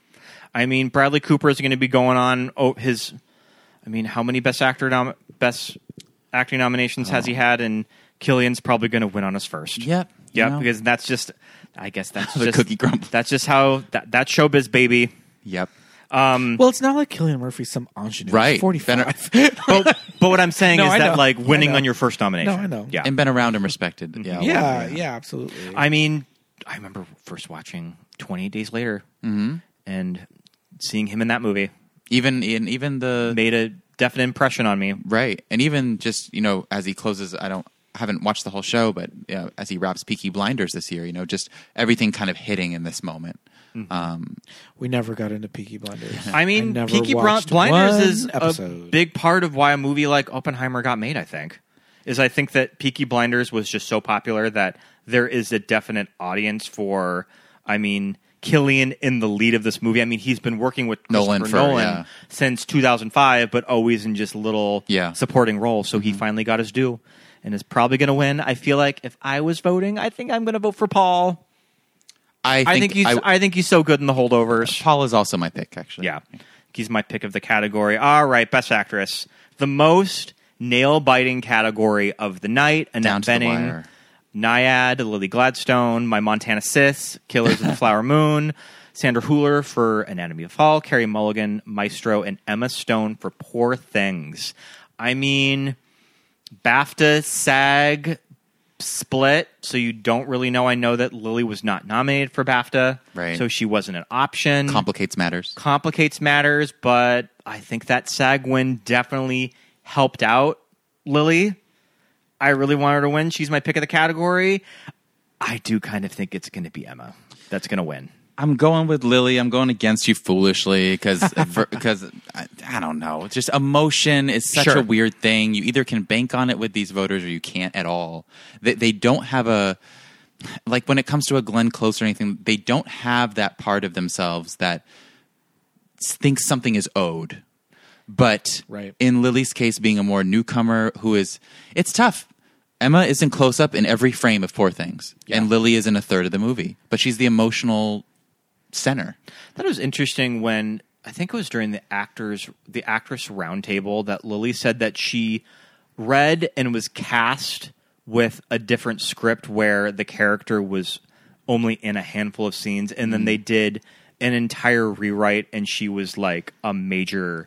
I mean, Bradley Cooper is going to be going on oh, his. I mean, how many best actor nom- best acting nominations has he had? And Killian's probably going to win on his first. Yep. Yeah, know. because that's just. I guess that's The just cookie crumble. That's just how that that's showbiz, baby. Yep. Um, Well, it's not like Cillian Murphy's some ingenue. He's Right. forty-five. but, but what I'm saying No, is I that know. like I winning know. on your first nomination. No, I know. Yeah, and been around and respected. Yeah, yeah, well, yeah, absolutely. I mean, I remember first watching twenty-eight Days Later Mm-hmm. and seeing him in that movie. Even in even the made a definite impression on me. Right, and even just you know as he closes, I don't I haven't watched the whole show, but you know, as he wraps Peaky Blinders this year, you know, just everything kind of hitting in this moment. Mm-hmm. Um, we never got into Peaky Blinders. I mean, never Peaky Bl- watched Blinders one is episode. a big part of why a movie like Oppenheimer got made, I think. Is I think that Peaky Blinders was just so popular that there is a definite audience for, I mean, Killian in the lead of this movie. I mean, he's been working with Nolan Christopher for- Nolan yeah. since two thousand five, but always in just little Yeah. supporting roles. So Mm-hmm. he finally got his due and is probably going to win. I feel like if I was voting, I think I'm going to vote for Paul. I think, I think he's. I, I, think he's so good in the holdovers. Paul is also my pick, actually. Yeah, he's my pick of the category. All right, Best Actress, the most nail-biting category of the night. Down Annette to the Bening, wire. Nyad, Lily Gladstone, My Montana Sis, Killers of the Flower Moon, Sandra Hüller for Anatomy of a Fall, Carey Mulligan, Maestro, and Emma Stone for Poor Things. I mean, BAFTA, SAG split, so you don't really know. I know that Lily was not nominated for BAFTA, Right. so she wasn't an option. Complicates matters. Complicates matters, but I think that SAG win definitely helped out Lily. I really want her to win. She's my pick of the category. I do kind of think it's going to be Emma that's going to win. I'm going with Lily. I'm going against you foolishly because because I, I don't know. Just emotion is such Sure. a weird thing. You either can bank on it with these voters or you can't at all. They, they don't have a like when it comes to a Glenn Close or anything. They don't have that part of themselves that thinks something is owed. But Right. in Lily's case, being a more newcomer who is, it's tough. Emma is in close up in every frame of Poor Things, and Lily is in a third of the movie. But she's the emotional center. I thought it was interesting when I think it was during the actors the actress roundtable that Lily said that she read and was cast with a different script where the character was only in a handful of scenes, and then they did an entire rewrite, and she was like a major.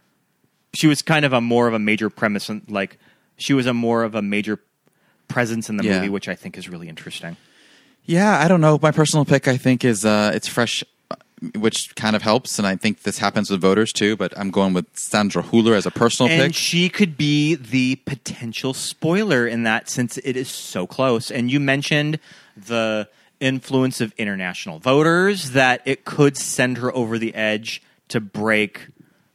She was kind of a more of a major premise, and like she was a more of a major presence in the Yeah. movie, which I think is really interesting. Yeah, I don't know. My personal pick, I think, is uh, it's fresh, uh, which kind of helps, and I think this happens with voters too. But I'm going with Sandra Hüller as a personal And pick. she could be the potential spoiler in that since it is so close. And you mentioned the influence of international voters, that it could send her over the edge to break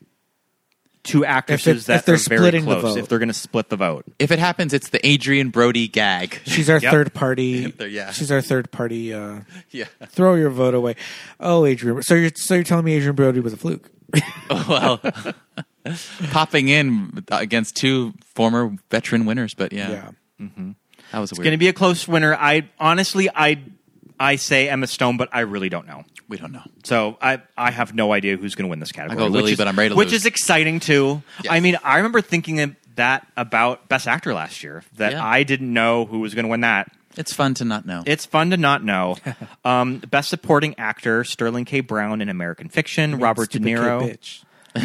two actresses if that they're are very splitting the close, vote. if they're going to split the vote. If it happens, it's the Adrian Brody gag. She's our Yep. third party. Yeah. She's our third party. Uh, Yeah. Throw your vote away. Oh, Adrian. So you're so you're telling me Adrian Brody was a fluke? Well, popping in against two former veteran winners, but yeah, Yeah. Mm-hmm. that was a It's weird. going to be a close winner. I honestly, I I say Emma Stone, but I really don't know. We don't know. So I I have no idea who's going to win this category. I go Lily, which is, but I'm ready to Which lose. is exciting, too. Yes. I mean, I remember thinking of that about Best Actor last year, that Yeah. I didn't know who was going to win that. It's fun to not know. It's fun to not know. um, Best Supporting Actor, Sterling K. Brown in American Fiction, mean, Robert De stupid kid Niro. bitch.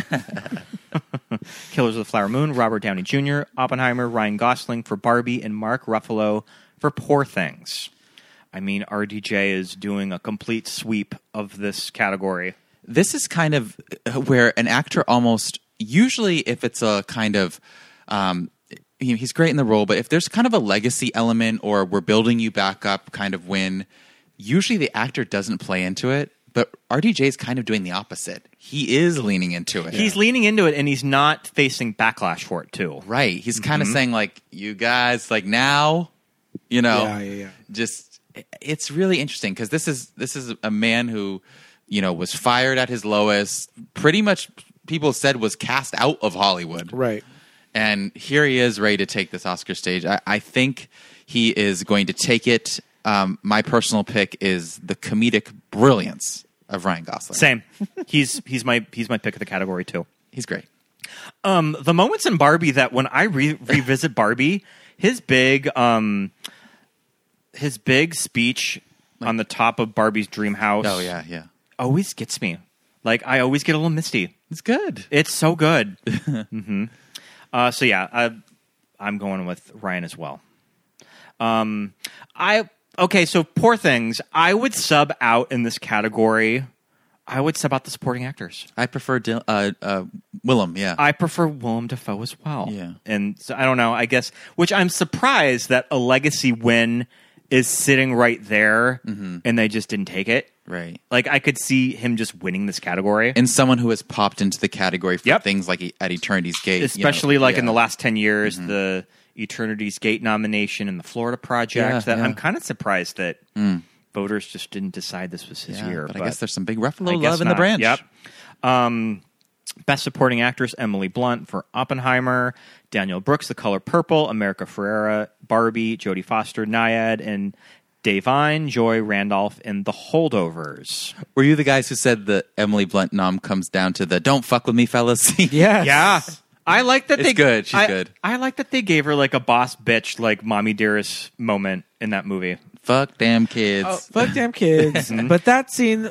Killers of the Flower Moon, Robert Downey Junior, Oppenheimer, Ryan Gosling for Barbie, and Mark Ruffalo for Poor Things. I mean, R D J is doing a complete sweep of this category. This is kind of where an actor almost, usually if it's a kind of, um, he- he's great in the role, but if there's kind of a legacy element or we're building you back up kind of win, usually the actor doesn't play into it. But R D J is kind of doing the opposite. He is leaning into it. He's leaning into it, and he's not facing backlash for it, too. Right. He's kind of Mhm. saying, like, you guys, like, now, you know, Yeah, yeah, yeah. just, it's really interesting because this is, this is a man who, you know, was fired at his lowest, pretty much people said was cast out of Hollywood. Right. And here he is ready to take this Oscar stage. I, I think he is going to take it. Um, my personal pick is the comedic brilliance of Ryan Gosling. Same. he's he's my he's my pick of the category too. He's great. Um, the moments in Barbie that when I re- revisit Barbie, his big um, his big speech on the top of Barbie's dream house. Oh yeah, yeah. Always gets me. Like I always get a little misty. It's good. It's so good. hmm uh, so yeah, I, I'm going with Ryan as well. Um, I. Okay, so Poor Things, I would sub out in this category. I would sub out the supporting actors. I prefer Dil- uh, uh, Willem, yeah. I prefer Willem Dafoe as well. Yeah. And so I don't know, I guess, which I'm surprised that a legacy win is sitting right there Mhm. and they just didn't take it. Right. Like, I could see him just winning this category. And someone who has popped into the category for Yep. things like e- at Eternity's Gate. Especially you know, like in yeah. the last ten years, the Eternity's Gate nomination and the Florida Project. Yeah, that yeah. I'm kind of surprised that Mm. voters just didn't decide this was his Yeah, year. but I guess there's some big I Ruffalo guess love in the not. branch. Yep. Um, Best Supporting Actress, Emily Blunt for Oppenheimer, Daniel Brooks, The Color Purple, America Ferrera, Barbie, Jodie Foster, Naiad, and Davine Joy Randolph in The Holdovers. Were you the guys who said the Emily Blunt nom comes down to the "Don't fuck with me, fellas"? Yes. Yeah. I like that It's they good. She's I, good. I like that they gave her like a boss bitch, like mommy dearest moment in that movie. Fuck damn kids. Oh, fuck damn kids. But that scene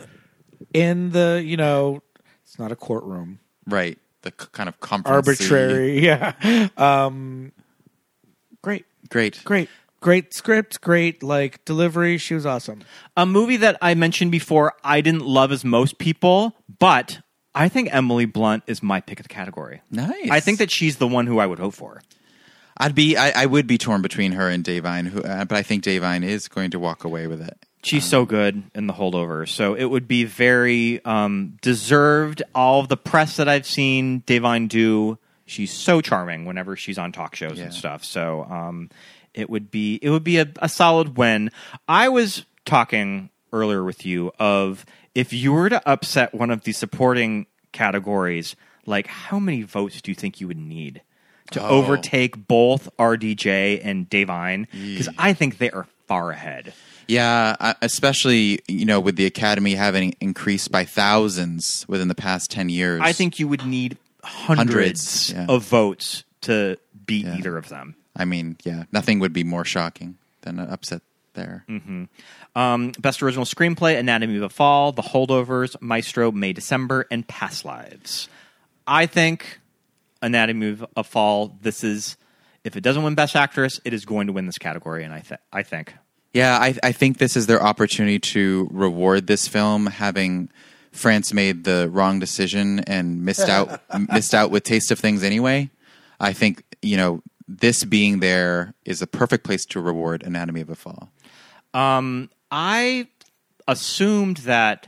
in the, you know, it's not a courtroom. Right. The c- kind of conference. Arbitrary. Yeah. Um, great. Great. Great. Great script. Great, like, delivery. She was awesome. A movie that I mentioned before I didn't love as most people, but I think Emily Blunt is my pick of the category. Nice. I think that she's the one who I would vote for. I'd be. I, I would be torn between her and Davine, who, uh, but I think Davine is going to walk away with it. She's so good in The Holdovers. So it would be very um, deserved. All of the press that I've seen Davine do, she's so charming whenever she's on talk shows and stuff. So um, it would be it would be a, a solid win. I was talking earlier with you of if you were to upset one of the supporting categories, like how many votes do you think you would need to Oh. overtake both R D J and Davine? Because I think they are far ahead. Yeah, I- especially you know with the Academy having increased by thousands within the past ten years. I think you would need hundreds, Hundreds, yeah. of votes to beat either of them. I mean, yeah, nothing would be more shocking than an upset there. hmm Um, Best Original Screenplay, Anatomy of a Fall, The Holdovers, Maestro, May, December, and Past Lives. I think Anatomy of a Fall, this is, if it doesn't win Best Actress, it is going to win this category, and I, th- I think. Yeah, I, I think this is their opportunity to reward this film, having France made the wrong decision and missed out missed out with Taste of Things anyway. I think you know this being there is a perfect place to reward Anatomy of a Fall. Um, I assumed that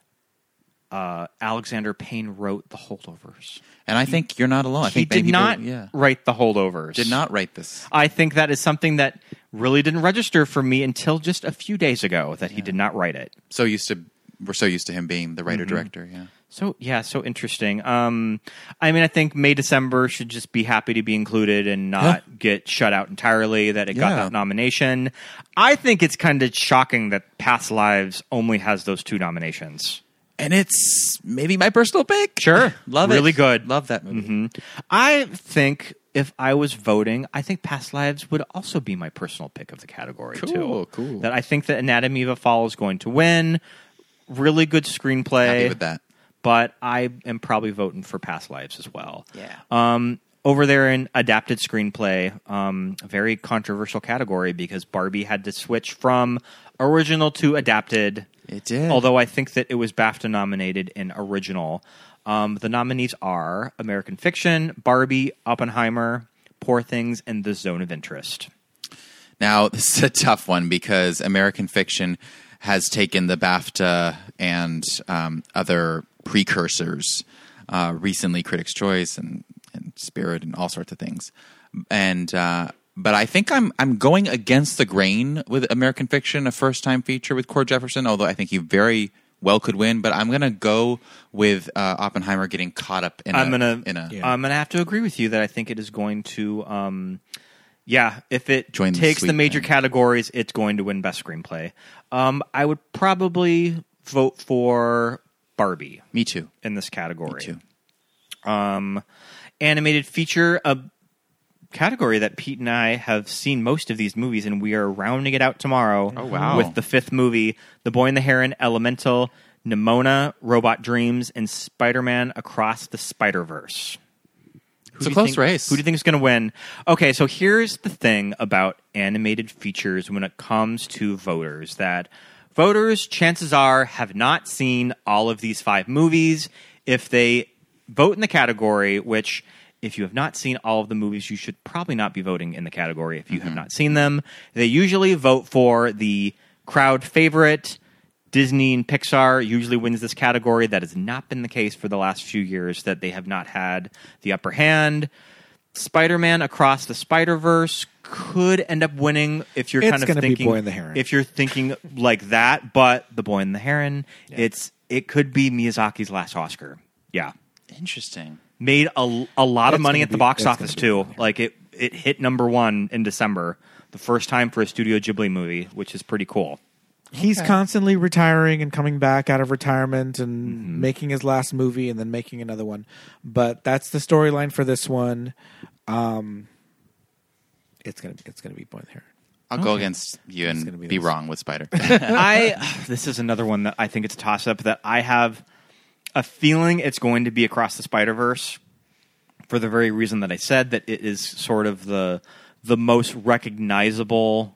uh, Alexander Payne wrote The Holdovers. And I think you're not alone. I He think many did people- not yeah. write The Holdovers. Did not write this. I think that is something that really didn't register for me until just a few days ago that he did not write it. So used to we're so used to him being the writer Mhm. director. Yeah. So, yeah, so interesting. Um, I mean, I think May, December should just be happy to be included and not Yeah. get shut out entirely, that it got Yeah. that nomination. I think it's kind of shocking that Past Lives only has those two nominations. And it's maybe my personal pick. Sure. Love it. Really good. Love that movie. hmm I think if I was voting, I think Past Lives would also be my personal pick of the category, Cool, too. cool. That I think that Anatomy of a Fall is going to win. Really good screenplay. Happy with that. But I am probably voting for Past Lives as well. Yeah. Um, over there in adapted screenplay, um, a very controversial category because Barbie had to switch from original to adapted. It did. Although I think that it was BAFTA nominated in original. Um, the nominees are American Fiction, Barbie, Oppenheimer, Poor Things, and The Zone of Interest. Now, this is a tough one because American Fiction has taken the BAFTA and um, other precursors, uh, recently Critics' Choice and, and Spirit and all sorts of things. And uh, but I think I'm I'm going against the grain with American Fiction, a first time feature with Cord Jefferson. Although I think he very well could win, but I'm gonna go with uh, Oppenheimer getting caught up in. I'm a, gonna in a I'm gonna have to agree with you that I think it is going to. Um, yeah, if it Join the takes the, sweep major thing. categories, it's going to win Best Screenplay. Um, I would probably vote for Barbie. Me too. In this category. Me too. Um, animated feature, a category that Pete and I have seen most of these movies, and we are rounding it out tomorrow. Oh, wow. With the fifth movie, The Boy and the Heron, Elemental, Nimona, Robot Dreams, and Spider-Man Across the Spider-Verse. It's a close race. Who do you think is going to win? Okay, so here's the thing about animated features when it comes to voters, that voters, chances are, have not seen all of these five movies. If they vote in the category, which if you have not seen all of the movies, you should probably not be voting in the category if you Mm-hmm. have not seen them. They usually vote for the crowd favorite. Disney and Pixar usually wins this category. That has not been the case for the last few years, that they have not had the upper hand. Spider-Man Across the Spider-Verse could end up winning if you're It's kind of gonna be thinking Boy and the Heron. if you're thinking like that, but The Boy and the Heron, it's it could be Miyazaki's last Oscar. Yeah. Interesting. Made a, a lot of It's money gonna at the be- box it's office gonna be too. Like it it hit number one in December, the first time for a Studio Ghibli movie, which is pretty cool. He's Okay. constantly retiring and coming back out of retirement and Mm-hmm. making his last movie and then making another one. But that's the storyline for this one. Um, it's gonna it's gonna be Boy and the Heron. I'll go Okay. against you It's and gonna be, be this. wrong with Spider. I this is another one that I think it's a toss up, that I have a feeling it's going to be Across the Spider-Verse for the very reason that I said, that it is sort of the the most recognizable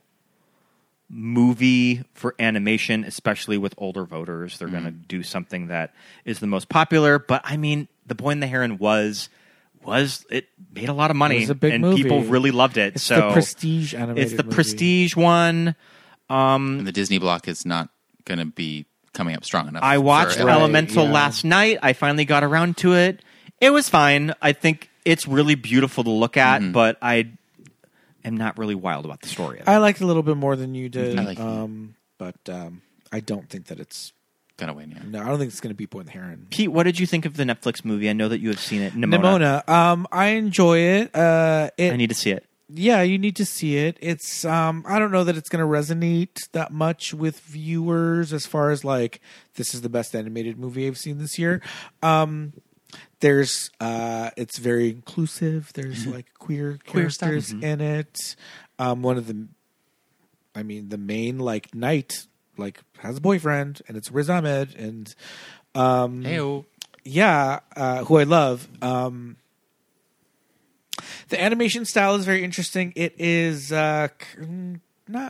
movie for animation, especially with older voters. They're going to do something that is the most popular. But I mean, The Boy and the Heron was was it made a lot of money, It was a big and movie. people really loved it. It's so the prestige animated It's the movie. prestige one. Um, and the Disney block is not going to be coming up strong enough. I watched for Elemental yeah. last night. I finally got around to it. It was fine. I think it's really beautiful to look at, Mhm. but I am not really wild about the story of it. I liked it a little bit more than you did. I like it. um, but um, I don't think that it's Gonna win, yeah. no. I don't think it's going to be Boy and the Heron. Pete, what did you think of the Netflix movie? I know that you have seen it. Nimona. Nimona. Um, I enjoy it. Uh, it I need to see it. yeah, you need to see it. It's um I don't know that it's going to resonate that much with viewers as far as like this is the best animated movie I've seen this year. Um there's uh it's very inclusive. There's like queer Queer stuff. characters Mhm. in it. Um one of the I mean the main like knight like has a boyfriend and it's Riz Ahmed and um Heyo. yeah, uh, who I love. Um, the animation style is very interesting. It is uh, c- not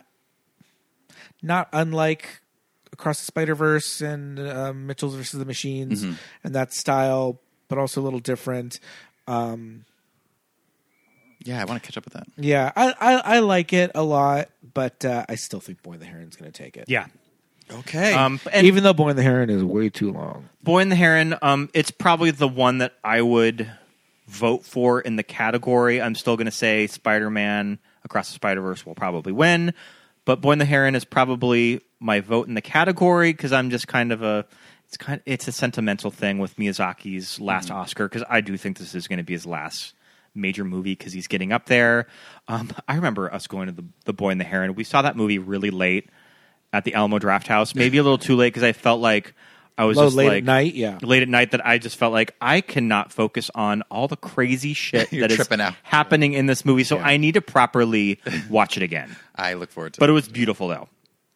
not unlike Across the Spider-Verse and uh, Mitchell's versus the Machines Mhm. and that style, but also a little different. Um, Yeah, I want to catch up with that. yeah, I, I, I like it a lot, but uh, I still think Boy and the Heron's going to take it. Yeah. Okay. Um, and Even though Boy and the Heron is way too long. Boy and the Heron, um, it's probably the one that I would vote for in the category. I'm still going to say Spider-Man Across the Spider-Verse will probably win, but Boy and the Heron is probably my vote in the category because I'm just kind of a it's kind of, it's a sentimental thing with Miyazaki's last Mm-hmm. Oscar, because I do think this is going to be his last major movie because he's getting up there. Um, I remember us going to the, the Boy and the Heron. We saw that movie really late at the Alamo Draft House, maybe a little too late because I felt like I was Low, just late like at night, yeah. late at night that I just felt like I cannot focus on all the crazy shit You're that is tripping out. happening in this movie. So Yeah. I need to properly watch it again. I look forward to But it. it was beautiful though.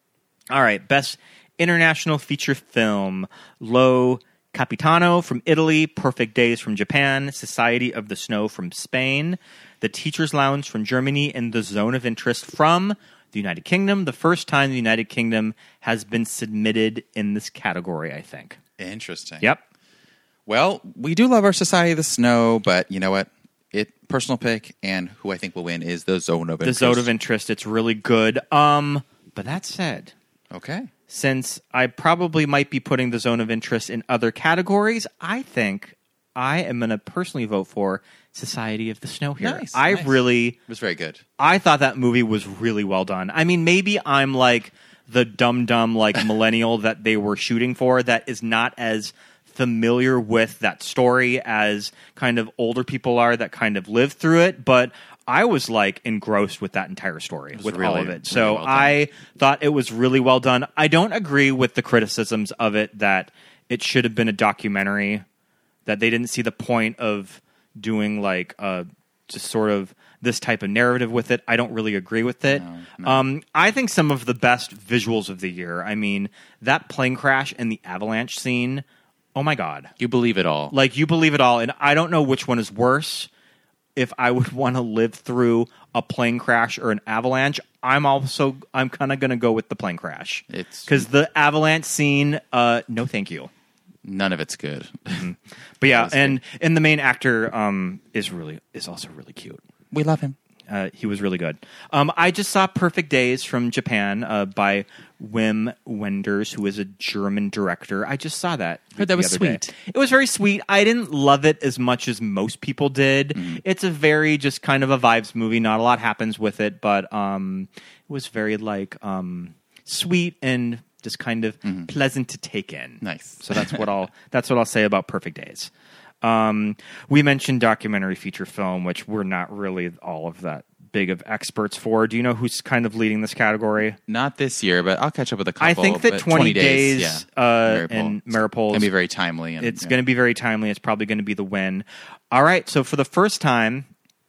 All right, best international feature film: Lo Capitano from Italy, Perfect Days from Japan, Society of the Snow from Spain, The Teacher's Lounge from Germany, and The Zone of Interest from the United Kingdom. The first time the United Kingdom has been submitted in this category, I think. Interesting. Yep. Well, we do love our Society of the Snow, but you know what? It personal pick, and who I think will win is The Zone of The Interest. Zone of Interest, it's really good. Um, but that said, Okay. since I probably might be putting The Zone of Interest in other categories, I think I am going to personally vote for Society of the Snow here. Nice, I nice. really... It was very good. I thought that movie was really well done. I mean, maybe I'm like the dumb-dumb like millennial that they were shooting for that is not as familiar with that story as kind of older people are that kind of live through it, but I was like engrossed with that entire story, with really, all of it. really So well done. I thought it was really well done. I don't agree with the criticisms of it that it should have been a documentary, that they didn't see the point of doing like uh, just sort of this type of narrative with it. I don't really agree with it. No, no. Um, I think some of the best visuals of the year, I mean, that plane crash and the avalanche scene, oh my God. You believe it all. Like, you believe it all. And I don't know which one is worse. If I would want to live through a plane crash or an avalanche, I'm also, I'm kind of going to go with the plane crash. It's Because the avalanche scene, uh, no thank you. None of it's good. But yeah, and, and the main actor um, is really is also really cute. We love him. Uh, he was really good. Um, I just saw Perfect Days from Japan uh, by Wim Wenders, who is a German director. I just saw that. Heard that the was other day. sweet. It was very sweet. I didn't love it as much as most people did. Mm-hmm. It's a very just kind of a vibes movie. Not a lot happens with it, but um, it was very like um, sweet and just kind of pleasant to take in. Nice. So that's what I'll that's what I'll say about Perfect Days. Um, we mentioned documentary feature film, which we're not really all of that big of experts for. Do you know who's kind of leading this category? Not this year, but I'll catch up with a couple. I think that but twenty, days, yeah. uh, Maripol. and Maripol It's gonna be very timely. And, it's yeah. going to be very timely. It's probably going to be the win. All right, so for the first time,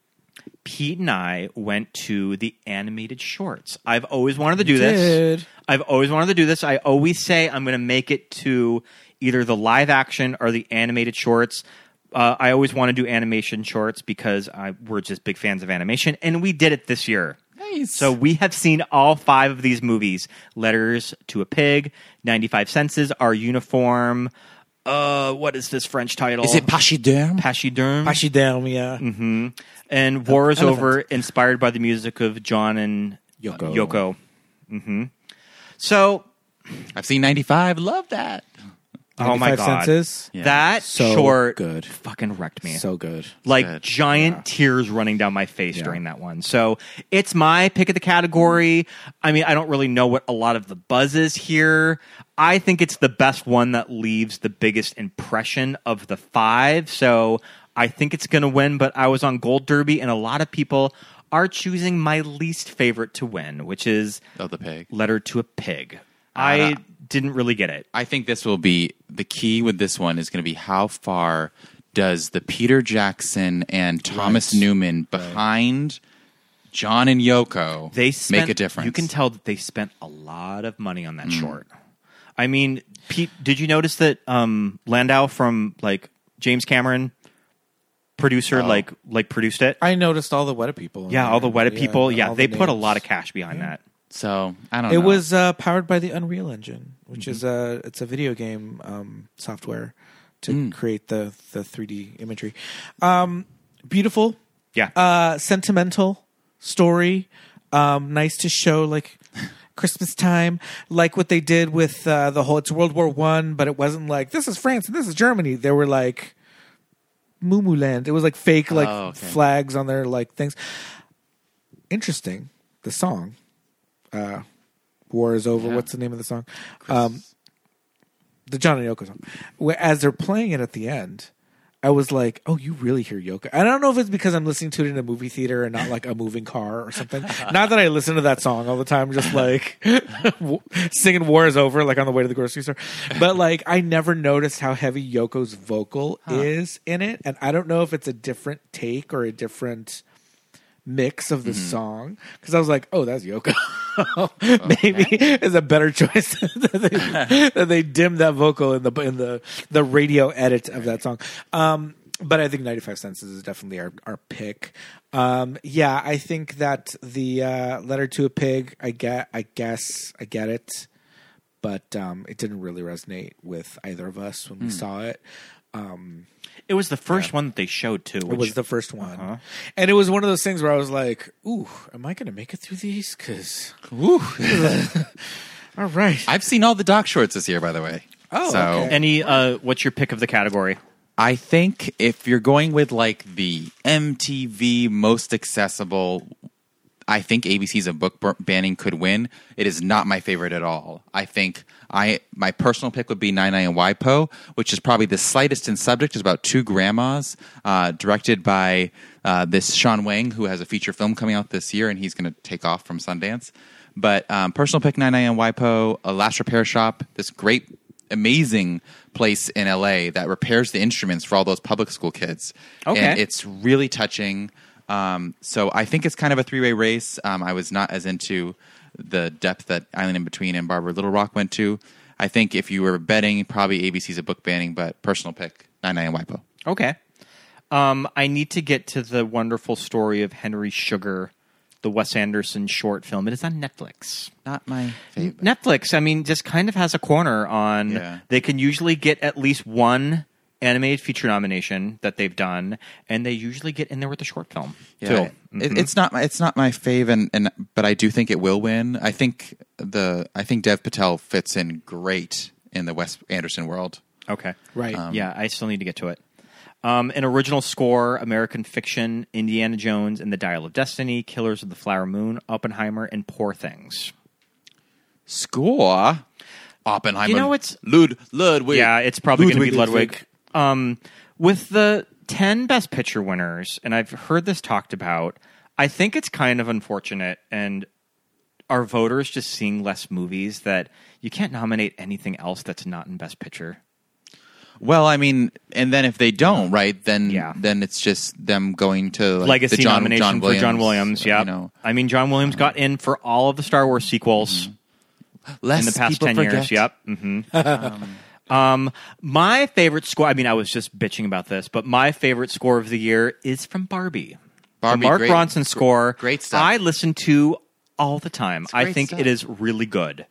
Pete and I went to the animated shorts. I've always wanted to do this. did. I've always wanted to do this. I always say I'm going to make it to either the live action or the animated shorts. Uh, I always want to do animation shorts because I, we're just big fans of animation, and we did it this year. Nice. So we have seen all five of these movies: Letters to a Pig, ninety-five Senses, Our Uniform. Uh, what is this French title? Is it Pachyderm? Pachyderm. Pachyderm, yeah. Mm-hmm. And War is Elephant. Over, inspired by the music of John and Yoko. Uh, Yoko. Mm-hmm. So, I've seen ninety-five. Love that. oh my ninety-five god, Senses. Yeah. that So short good. fucking wrecked me. So good. like Good. giant tears running down my face during that one. So it's my pick of the category. I mean, I don't really know what a lot of the buzz is here. I think it's the best one that leaves the biggest impression of the five. So I think it's going to win, but I was on Gold Derby, and a lot of people are choosing my least favorite to win, which is Oh, the pig. Letter to a Pig. I Uh, didn't really get it. I think this will be the key with this one is going to be how far does the Peter Jackson and Thomas Right. Newman behind John and Yoko They spent, make a difference? You can tell that they spent a lot of money on that short. I mean, Pete, did you notice that um, Landau from like James Cameron, producer, Oh. like like produced it? I noticed all the Weta people. in Yeah, there. all the Weta people. Yeah, all they the put a names. lot of cash behind that. So I don't It know. was uh, powered by the Unreal Engine, which Mm-hmm. is a it's a video game um, software to Mm. create the the three D imagery. Um, beautiful, Yeah. uh, sentimental story. Um, nice to show like Christmas time, like what they did with uh, the whole. It's World War One, but it wasn't like this is France and this is Germany. They were like Moo Moo Land. It was like fake like Oh, okay. flags on their like things. Interesting. The song, uh, "War is Over." Yeah. What's the name of the song? Um, the John and Yoko song. Where- As they're playing it at the end, I was like, oh, you really hear Yoko. I don't know if it's because I'm listening to it in a movie theater and not like a moving car or something. Not that I listen to that song all the time, just like singing War is Over, like on the way to the grocery store. But like, I never noticed how heavy Yoko's vocal huh. is in it. And I don't know if it's a different take or a different mix of the mm-hmm. song, because I was like, oh, that's Yoko. Maybe it's a better choice that, they, that they dim that vocal in the in the the radio edit of that song. Um, but I think ninety-five cents is definitely our our pick. Um, yeah, I think that the uh, Letter to a Pig, I get, I guess, I get it, but um, it didn't really resonate with either of us when mm. we saw it. Um, It was the first yeah. one that they showed too. Which, it was the first one, uh-huh. and it was one of those things where I was like, "Ooh, am I going to make it through these?" Because, ooh, all right. I've seen all the Doc shorts this year, by the way. Oh, so okay. Any? Uh, what's your pick of the category? I think if you're going with like the M T V most accessible, I think A B C's of book banning could win. It is not my favorite at all. I think I my personal pick would be Nine Nine and W I P O, which is probably the slightest in subject. It's about two grandmas, uh, directed by uh, this Sean Wang, who has a feature film coming out this year, and he's going to take off from Sundance. But um, personal pick Nine Nine and W I P O, a Last Repair Shop, this great, amazing place in L A that repairs the instruments for all those public school kids. Okay, and it's really touching. Um, so I think it's kind of a three-way race. Um, I was not as into the depth that Island in Between and Barbara Little Rock went to. I think if you were betting, probably A B C's a book banning, but personal pick, Nine Nine and W I P O. Okay. Um, I need to get to the wonderful story of Henry Sugar, the Wes Anderson short film. It is on Netflix. Not my favorite. Netflix, I mean, just kind of has a corner on... Yeah. They can usually get at least one animated feature nomination that they've done, and they usually get in there with the short film yeah, too. Mm-hmm. It, it's not my, it's not my fave, and, and but I do think it will win. I think the I think Dev Patel fits in great in the Wes Anderson world. Okay, right? Um, yeah, I still need to get to it. Um, an original score: American Fiction, Indiana Jones and the Dial of Destiny, Killers of the Flower Moon, Oppenheimer, and Poor Things. Score: Oppenheimer. You know it's Lud Ludwig. Yeah, it's probably going to be Ludwig. Ludwig. Um, with the ten Best Picture winners, and I've heard this talked about, I think it's kind of unfortunate, and our voters just seeing less movies that you can't nominate anything else that's not in Best Picture. Well, I mean, and then if they don't, right, then yeah. then it's just them going to like, legacy the John, nomination John Williams, for John Williams. Yeah, you know. I mean, John Williams got in for all of the Star Wars sequels mm-hmm. Less in the past people ten forget. years. Yep. Mm-hmm. um, Um, my favorite score, I mean, I was just bitching about this, but my favorite score of the year is from Barbie. Barbie, the Mark great, Ronson score. Great stuff. I listen to all the time. I think stuff. it is really good.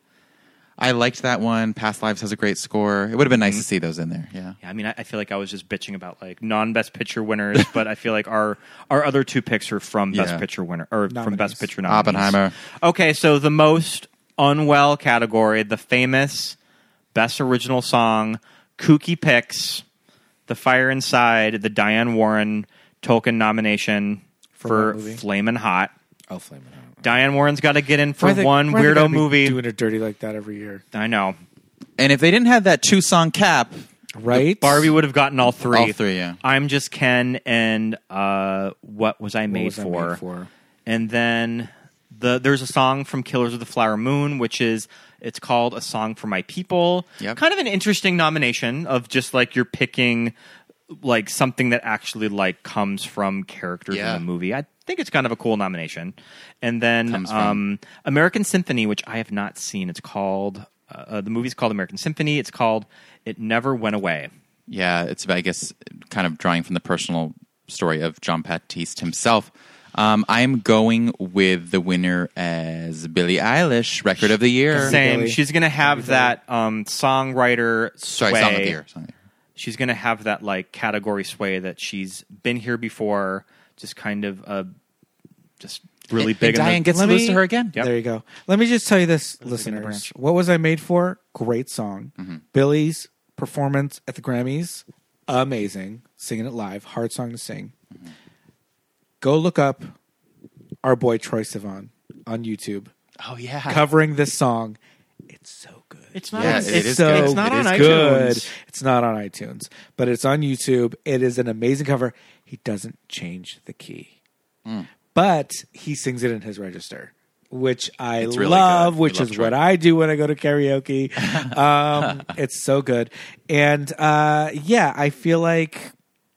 I liked that one. Past Lives has a great score. It would have been nice mm-hmm. to see those in there. Yeah. Yeah. I mean, I, I feel like I was just bitching about like non-Best Picture winners, but I feel like our our other two picks are from yeah. Best Picture winner or nominees. From Best Picture nominees. Oppenheimer. Okay, so the most unwell category, the famous Best Original Song, Kooky Picks, The Fire Inside, the Diane Warren Tolkien nomination for, for Flamin' Hot. Oh, Flamin' Hot. Diane Warren's got to get in for they, one weirdo movie. Doing it dirty like that every year. I know. And if they didn't have that two song cap, right? Barbie would have gotten all three. All three, yeah. I'm Just Ken and uh, What Was I Made, was for? I made for? And then the there's a song from Killers of the Flower Moon, which is it's called A Song for My People. Yep. Kind of an interesting nomination of just like you're picking like something that actually like comes from characters yeah. in the movie. I think it's kind of a cool nomination. And then um, American Symphony, which I have not seen. It's called uh, the movie's called American Symphony. It's called It Never Went Away. Yeah, it's I guess kind of drawing from the personal story of John Baptiste himself. Um, I'm going with the winner as Billie Eilish, Record of the Year. Same. She's going to have that um, songwriter sway. Sorry, Song of the Year. Song of the Year. She's going to have that like category sway that she's been here before, just kind of uh, just really and, big. And Diane the, gets to lose to her again. Yep. There you go. Let me just tell you this, listeners. What Was I Made For? Great song. Mm-hmm. Billie's performance at the Grammys, amazing. Singing it live, hard song to sing. Mm-hmm. Go look up our boy Troye Sivan on YouTube. Oh, yeah. Covering this song. It's so good. It's not. Yeah, on, it it's is so good. It's not It on is iTunes. good. It's not on iTunes, but it's on YouTube. It is an amazing cover. He doesn't change the key, Mm. but he sings it in his register, which I It's really love, good. We which love is Troy. what I do when I go to karaoke. um, it's so good. And uh, yeah, I feel like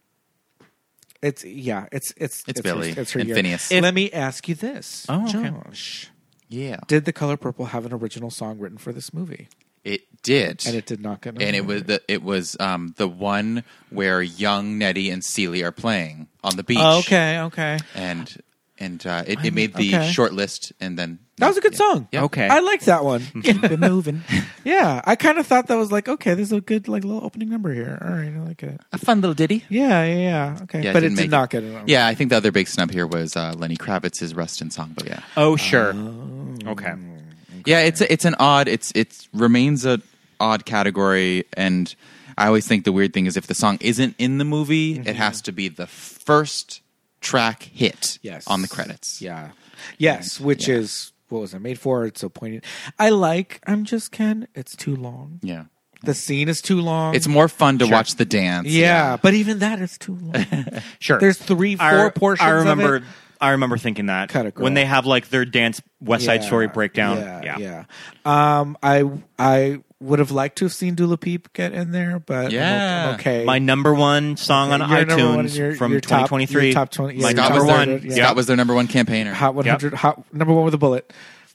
it's, yeah, it's, it's, It's her- Billy it's her and year. Phineas. Let me ask you this, Oh, okay. Josh. Yeah. Did The Color Purple have an original song written for this movie? It did. And it did not get And it nominated. was the it was um, the one where young Nettie and Celie are playing on the beach. Oh, okay, okay. And and uh, it, it made the Okay. short list, and then That was a good song. Yeah. Okay. I liked that one. Keep it moving. Yeah, I kind of thought that was like, okay, there's a good like little opening number here. All right, I like it. a fun little ditty. Yeah, yeah, yeah. Okay, Yeah, but it didn't did make not get it. On. Yeah, I think the other big snub here was uh, Lenny Kravitz's Rustin song, but yeah, Oh, sure. Okay. yeah, it's a, it's an odd. It's it remains a odd category, and I always think the weird thing is if the song isn't in the movie, it has to be the first track hit Yes. on the credits. Yeah. Yes, which Yeah. is what was it made for? It's so poignant. I like I'm Just Ken. It's too long. Yeah. The scene is too long. It's more fun to watch the dance. Yeah, but even that is too long. Sure. There's three, four I, portions I remember. of it. I remember thinking that Cut it, girl. when they have like their dance West Side Yeah, Story breakdown. Yeah, yeah. Um, I I would have liked to have seen Dula Peep get in there, but I'm o- Yeah. I'm okay. My number one song Okay, on your number one, iTunes your- from your top- twenty twenty-three. your top twenty- yeah, My your Scott top number was, one. their, yeah. Scott was their number one campaigner. Hot one hundred, hot number one with a bullet.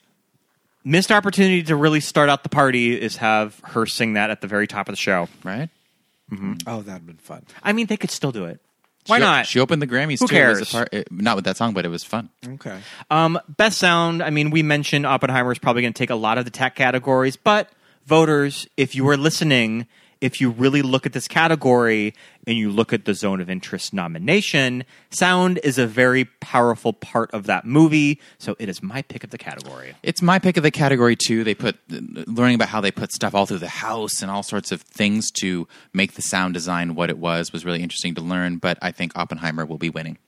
Missed opportunity to really start out the party is have her sing that at the very top of the show. Right? Oh, that'd been fun. I mean, they could still do it. Why She- not? She opened the Grammys Who too. It was a cares? part- it- not with that song, but it was fun. Okay. Um, best sound. I mean, we mentioned Oppenheimer is probably going to take a lot of the tech categories, but voters, if you are listening, if you really look at this category and you look at the zone of interest nomination, sound is a very powerful part of that movie. So it is my pick of the category. It's my pick of the category too. They put learning about how they put stuff all through the house and all sorts of things to make the sound design what it was was really interesting to learn. But I think Oppenheimer will be winning.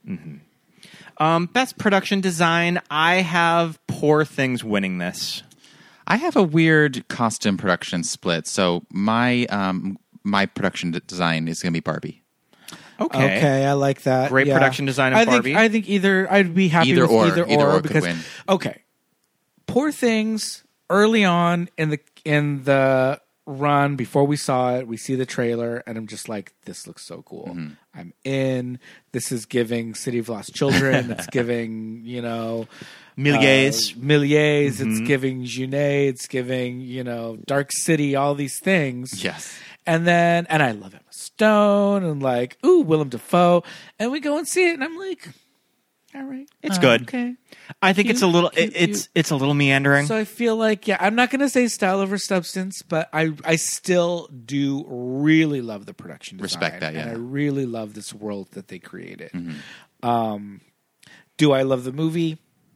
Um, best production design. I have Poor Things winning this. I have a weird costume production split. So my um, my production d- design is going to be Barbie. Okay. Okay, I like that. Great Yeah. production design of I think, Barbie. I think either I'd be happy Either with or. either, Either or, or could because win. okay, Poor Things early on in the in the run before we saw it, we see the trailer, and I'm just like, this looks so cool. Mm-hmm. I'm in. This is giving City of Lost Children. It's giving you know. Milliers. Uh, Milliers. It's Mhm. giving Junet. It's giving, you know, Dark City, all these things. Yes. And then, and I love Emma Stone and like, ooh, Willem Dafoe. And we go and see it, and I'm like, all right. It's uh, good. Okay. I think Cute, it's a little. cute, it- it's cute. it's a little meandering. So I feel like, yeah, I'm not going to say style over substance, but I I still do really love the production design. Respect that, yeah. And I really love this world that they created. Mm-hmm. Um, do I love the movie?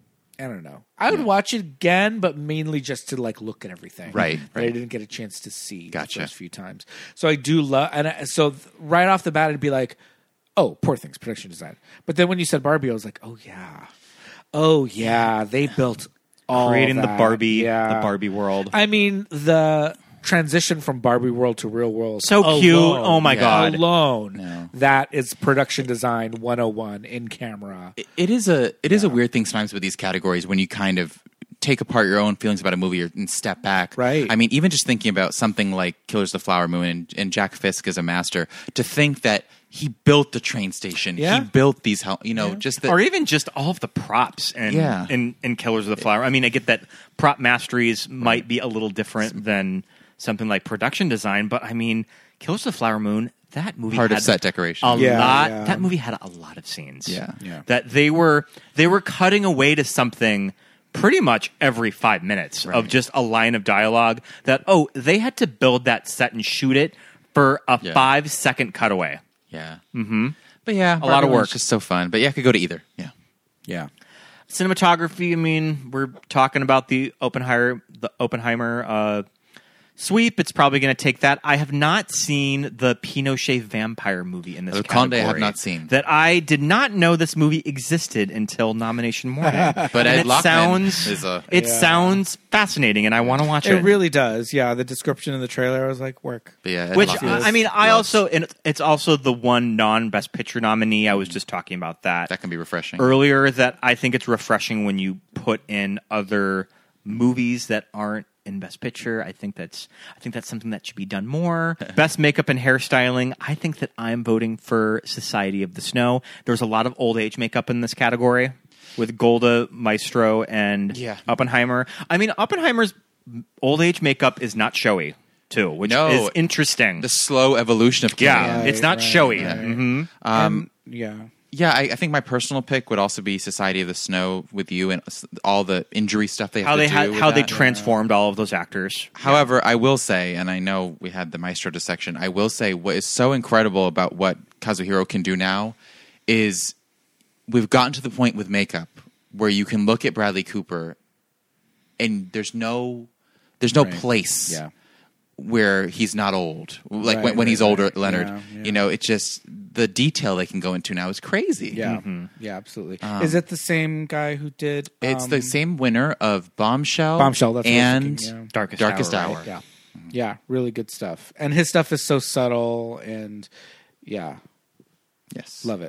I don't know. I would watch it again, but mainly just to like look at everything. Right, That I right. didn't get a chance to see Gotcha. the first few times. So I do love, and I, so th- right off the bat, it'd be like, oh, Poor Things, production design. But then when you said Barbie, I was like, oh yeah, oh yeah, they built all Creating the that. Barbie, yeah. the Barbie world. I mean, the transition from Barbie world to real world, So alone, cute. Oh my God. alone. No. That is production design one oh one in camera. It, it is a it is a weird thing sometimes with these categories when you kind of take apart your own feelings about a movie or, and step back. Right. I mean, even just thinking about something like Killers of the Flower Moon and, and Jack Fisk as a master, to think that he built the train station, Yeah. he built these, hel- you know, just the, or even just all of the props and Yeah. in, in Killers of the Flower. I mean, I get that prop masteries might be a little different than something like production design, but I mean, Killers of the Flower Moon, that movie Part of had set decoration. A Yeah, lot. yeah. That movie had a lot of scenes. Yeah. Yeah. that they were they were cutting away to something pretty much every five minutes Right. of just a line of dialogue. That oh, they had to build that set and shoot it for a Yeah. five second cutaway. yeah. Mm-hmm. But yeah, A lot of Barbie work. was just so fun. But yeah, I could go to either. Yeah. Yeah. Cinematography. I mean, we're talking about the Oppenheimer, the Oppenheimer uh, Sweep, it's probably going to take that. I have not seen the Pinochet vampire movie in this El category. Conde I have not seen. That I did not know this movie existed until nomination morning. But and Ed it Lachman sounds is a- it Yeah. sounds fascinating, and I want to watch it. It really does. Yeah, the description in the trailer, I was like, work. But yeah, Ed Which Lachman I mean, I loves- also and it's also the one non-Best Picture nominee. I was just talking about that. That can be refreshing. Earlier, that I think it's refreshing when you put in other movies that aren't in Best Picture. I think that's I think that's something that should be done more. Best makeup and hairstyling. I think that I'm voting for Society of the Snow. There's a lot of old age makeup in this category with Golda, Maestro, and Yeah. Oppenheimer. I mean, Oppenheimer's old age makeup is not showy too, which No. is interesting. The slow evolution of yeah, Killian. it's not right, showy. right. hmm Um, Yeah. yeah, I, I think my personal pick would also be Society of the Snow with you and s- all the injury stuff they have How to they do had with how they that. transformed all of those actors. However, I will say, and I know we had the Maestro dissection, I will say what is so incredible about what Kazuhiro can do now is we've gotten to the point with makeup where you can look at Bradley Cooper and there's no there's no Right. place Yeah. where he's not old. Like Right, when, when right, he's older, right. Leonard. Yeah, yeah. You know, it's just the detail they can go into now is crazy. Yeah. Mm-hmm. Yeah, absolutely. Um, Is it the same guy who did It's um, the same winner of Bombshell, Bombshell, that's what I was and thinking, yeah. Darkest, Darkest Hour. Hour. right? Yeah. Yeah, really good stuff. And his stuff is so subtle and yeah, Yes. love it.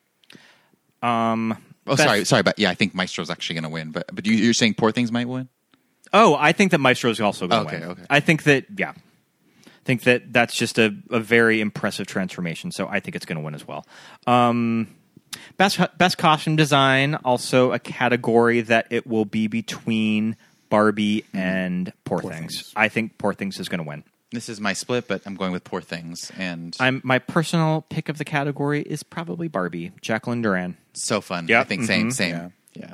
Um, Oh, Best- sorry, sorry, but yeah, I think Maestro's actually going to win. But but you, you're saying Poor Things might win? Oh, I think that Maestro's also going to Okay, win. okay. I think that, yeah. I think that that's just a, a very impressive transformation, so I think it's going to win as well. Um, best best costume design, also a category that it will be between Barbie and Poor, Poor Things. Things. I think Poor Things is going to win. This is my split, but I'm going with Poor Things, and I'm my personal pick of the category is probably Barbie, Jacqueline Duran. so fun. Yep. I think same, Mhm. same. Yeah. Yeah.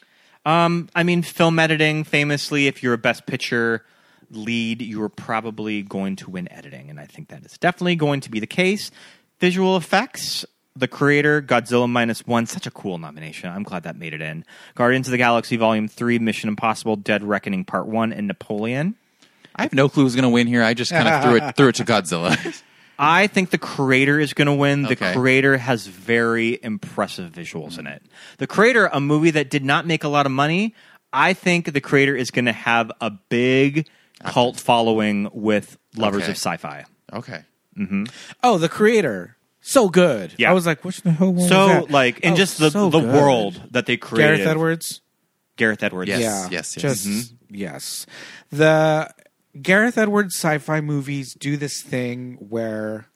Um, I mean, film editing, famously, if you're a Best Picture lead, you are probably going to win editing, and I think that is definitely going to be the case. Visual effects, The Creator, Godzilla Minus One, such a cool nomination. I'm glad that made it in. Guardians of the Galaxy Volume Three, Mission Impossible, Dead Reckoning Part One, and Napoleon. I have no clue who's going to win here. I just kind of threw it threw it to Godzilla. I think The Creator is going to win. The Okay. Creator has very impressive visuals in it. The Creator, a movie that did not make a lot of money, I think The Creator is going to have a big cult following with lovers Okay. of sci-fi. Okay. Oh, The Creator. So good. Yeah. I was like, which the hell was So, that? like, in Oh, just the, so the good. world that they created. Gareth Edwards. Gareth Edwards. Yes. Yeah. yes, yes. Just Mhm. yes. The Gareth Edwards sci-fi movies do this thing where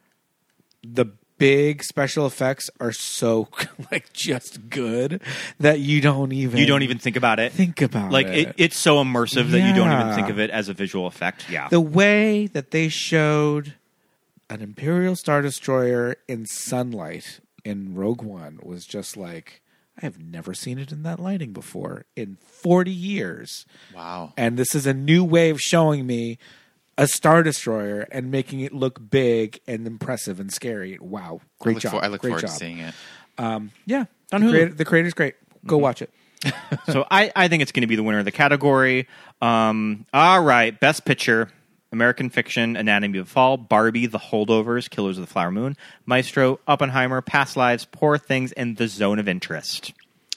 the big special effects are so like just good that you don't even You don't even think about it. think about like, it. it, it's so immersive that you don't even Yeah. think of it as a visual effect. Yeah. The way that they showed an Imperial Star Destroyer in sunlight in Rogue One was just like, I have never seen it in that lighting before in forty years. Wow. And this is a new way of showing me a Star Destroyer and making it look big and impressive and scary. Wow. Great I look job. For, I look Great forward job. to seeing it. Um, yeah. On the, Hulu. creator, the creator's great. Go watch it. So I, I think it's going to be the winner of the category. Um, all right, Best Picture: American Fiction, Anatomy of a Fall, Barbie, The Holdovers, Killers of the Flower Moon, Maestro, Oppenheimer, Past Lives, Poor Things, and The Zone of Interest.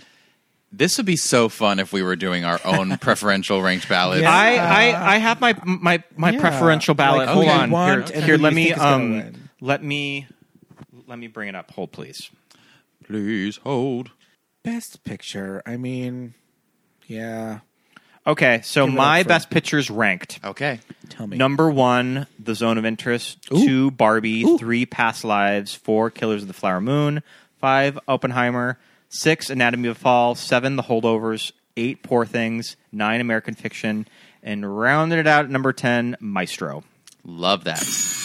This would be so fun if we were doing our own preferential ranked ballots. Yeah. I, I, I have my my my Yeah. preferential ballot. Like, Hold who you on, want here, and here who let you me think is gonna um win. let me let me bring it up. Hold, please. Please hold. Best Picture. I mean, yeah. Okay, so Give it my up for- Best Pictures ranked. Okay. Tell me. Number one, The Zone of Interest. Ooh. Two, Barbie. Ooh. Three, Past Lives. Four, Killers of the Flower Moon. Five, Oppenheimer. Six, Anatomy of a Fall. Seven, The Holdovers. Eight, Poor Things. Nine, American Fiction. And rounded it out at number ten, Maestro. Love that.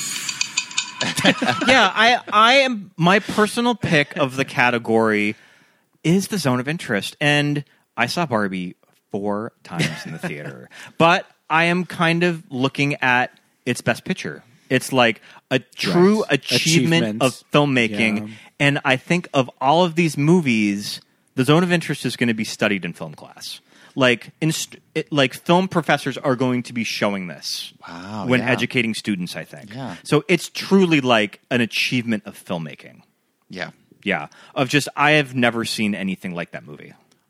yeah, I, I am my personal pick of the category is The Zone of Interest, and I saw Barbie four times in the theater, but I am kind of looking at its Best Picture. It's like a true Right. achievement Achievement. of filmmaking, Yeah. and I think of all of these movies, The Zone of Interest is going to be studied in film class. like inst- it, like film professors are going to be showing this wow, when yeah. educating students, I think. Yeah. So it's truly like an achievement of filmmaking. Yeah. Yeah. Of just, I have never seen anything like that movie.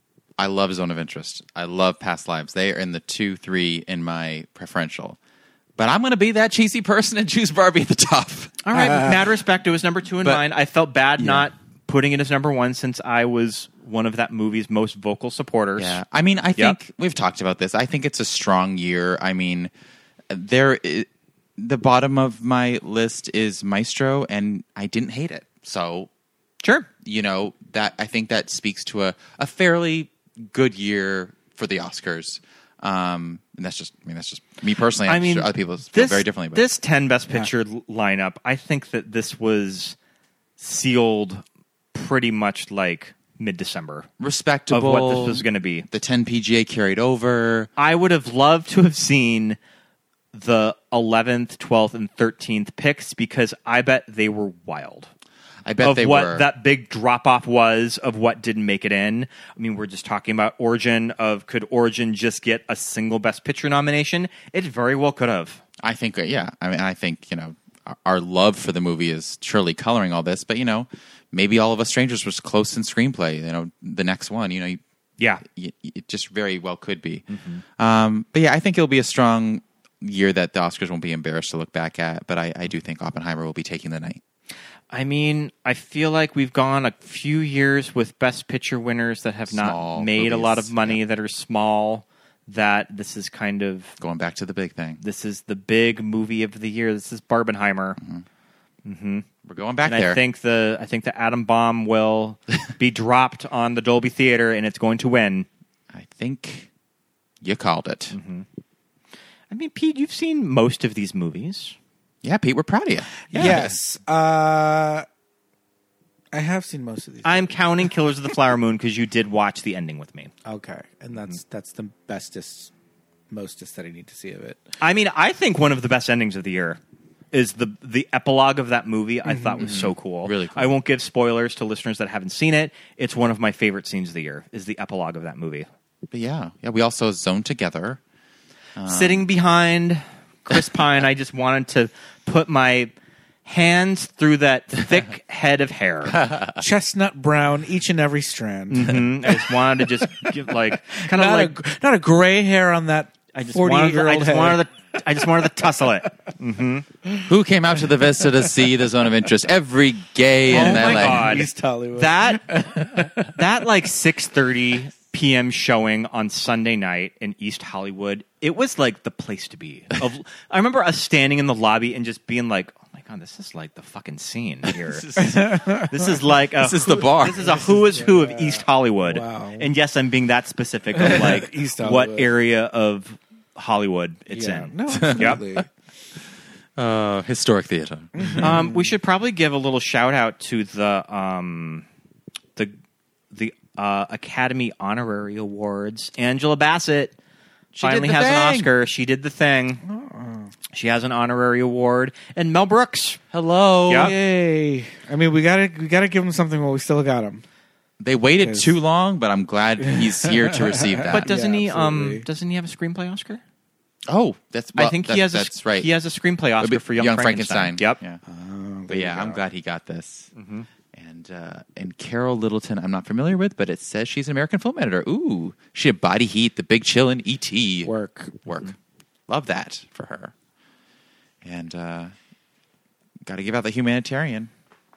I love Zone of Interest. I love Past Lives. They are in the two, three in my preferential. But I'm going to be that cheesy person and choose Barbie at the top. All right. Uh, mad respect. It was number two in but, mine. I felt bad yeah. not putting it as number one since I was one of that movie's most vocal supporters. Yeah. I mean, I think yep. we've talked about this. I think it's a strong year. I mean, there, the bottom of my list is Maestro, and I didn't hate it. So, sure. You know, that I think that speaks to a, a fairly good year for the Oscars. Um, and that's just, I mean, that's just me personally. I'm I mean, sure other people feel this, very differently. But. This ten Best Picture yeah. lineup, I think that this was sealed pretty much like mid-December. Respectable. Of what this was going to be. The ten P G A carried over. I would have loved to have seen the eleventh, twelfth, and thirteenth picks because I bet they were wild. I bet of they what were. that big drop off was of what didn't make it in. I mean, we're just talking about Origin. Of could Origin just get a single Best Picture nomination? It very well could have. I think, yeah. I mean, I think you know our, our love for the movie is surely coloring all this. But you know, maybe All of Us Strangers was close in screenplay. You know, the next one. You know, you, yeah, you, it just very well could be. Mm-hmm. Um, but yeah, I think it'll be a strong year that the Oscars won't be embarrassed to look back at. But I, I do think Oppenheimer will be taking the night. I mean, I feel like we've gone a few years with Best Picture winners that have Small not made movies, a lot of money, yeah. that are small, that this is kind of... Going back to the big thing. This is the big movie of the year. This is Barbenheimer. Mm-hmm. Mm-hmm. We're going back and there. I think the I think the atom bomb will be dropped on the Dolby Theater, and it's going to win. I think you called it. Mm-hmm. I mean, Pete, you've seen most of these movies. Yeah, Pete, we're proud of you. Yeah. Yes. Uh, I have seen most of these. I'm counting Killers of the Flower Moon because you did watch the ending with me. Okay. And that's mm-hmm. that's the bestest, mostest that I need to see of it. I mean, I think one of the best endings of the year is the the epilogue of that movie. I Mm-hmm. thought was so cool. Really cool. I won't give spoilers to listeners that haven't seen it. It's one of my favorite scenes of the year, is the epilogue of that movie. But yeah. Yeah, we also zoned together. Um, Sitting behind Chris Pine, I just wanted to put my hands through that thick head of hair. Chestnut brown, each and every strand. Mm-hmm. I just wanted to just give like kind of like a, not a gray hair on that I just wanted the, I just head. wanted the I just wanted to tussle it. Mm-hmm. Who came out to the Vista to see the Zone of Interest? Every gay oh in my L A. God. East Hollywood. That that like six thirty p.m. showing on Sunday night in East Hollywood, it was like the place to be. Of, I remember us standing in the lobby and just being like, "Oh my God, this is like the fucking scene here. this, is, this is like a, this is the bar. This is a who is who of yeah. East Hollywood." Wow. And yes, I'm being that specific of like East what Hollywood. area of Hollywood it's yeah. in. No, absolutely. Yep. Uh, historic theater. um, we should probably give a little shout out to the um, the the uh, Academy Honorary Awards. Angela Bassett She finally did the has thing. an Oscar. She did the thing. Oh. She has an honorary award. And Mel Brooks. Hello. Yeah. Yay! I mean, we gotta we gotta give him something while we still got him. They waited Because- too long, but I'm glad he's here to receive that. But doesn't Yeah, he? absolutely. Um, doesn't he have a screenplay Oscar? oh, that's well, I think that, he has. That's a, right. He has a screenplay Oscar for Young, Frankenstein. Yep. Yeah. Oh, But yeah, I'm glad he got this. Mm-hmm. And uh, and Carol Littleton, I'm not familiar with, but it says she's an American film editor. Ooh, she had Body Heat, The Big Chill, and E T Work. Work. Love that for her. And uh, got to give out the humanitarian.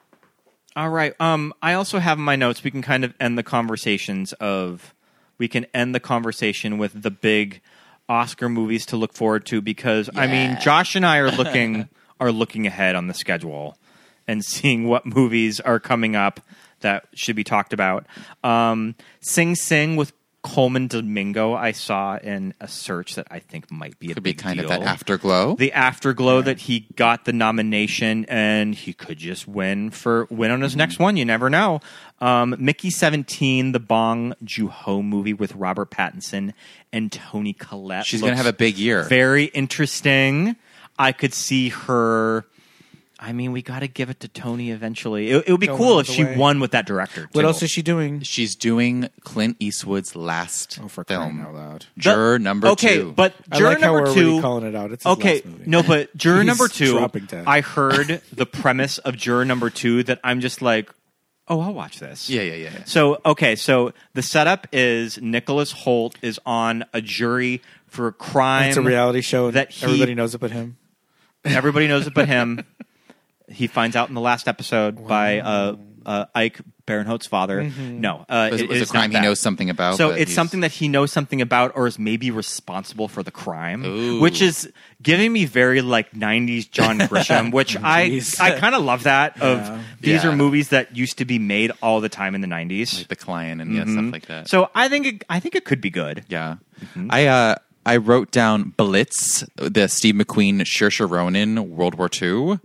All right. Um, I also have in my notes. We can kind of end the conversations of. We can end the conversation with the big Oscar movies to look forward to because I mean, Josh and I are looking are looking ahead on the schedule and seeing what movies are coming up that should be talked about. Um, Sing Sing with Coleman Domingo, I saw in a search that I think might be a Could be big kind deal. of that afterglow. The afterglow that he got the nomination and he could just win for win on his next one. You never know. Um, Mickey seventeen, the Bong Joon-ho movie with Robert Pattinson and Toni Collette. She's going to looks have a big year. Very interesting. I could see her I mean, we got to give it to Tony eventually. It, it would be Go cool all if the she way. won with that director. What too. else is she doing? She's doing Clint Eastwood's last Oh, for film. crying out loud. Juror The- number okay, two. but I juror like how number we're two. already calling it out. It's his okay, last movie. no, but juror He's number two. dropping dead. I heard the premise of juror number two that I'm just like, oh, I'll watch this. Yeah, yeah, yeah. yeah. So okay, so the setup is Nicholas Hoult is on a jury for a crime. It's a reality show, and that he- everybody knows it but him. Everybody knows it but him. He finds out in the last episode by uh, uh, Ike Barinholtz's father. Mm-hmm. No, uh, Was- it, was it a is crime not he that. knows something about, So but it's he's- something that he knows something about, or is maybe responsible for the crime, Ooh. which is giving me very like nineties John Grisham, which I Jeez. I kind of love that. Of Yeah. these Yeah. are movies that used to be made all the time in the nineties. Like The Client and yeah, stuff like that. So I think it, I think it could be good. Yeah, I uh, I wrote down Blitz, the Steve McQueen, Saoirse Ronan, World War Two.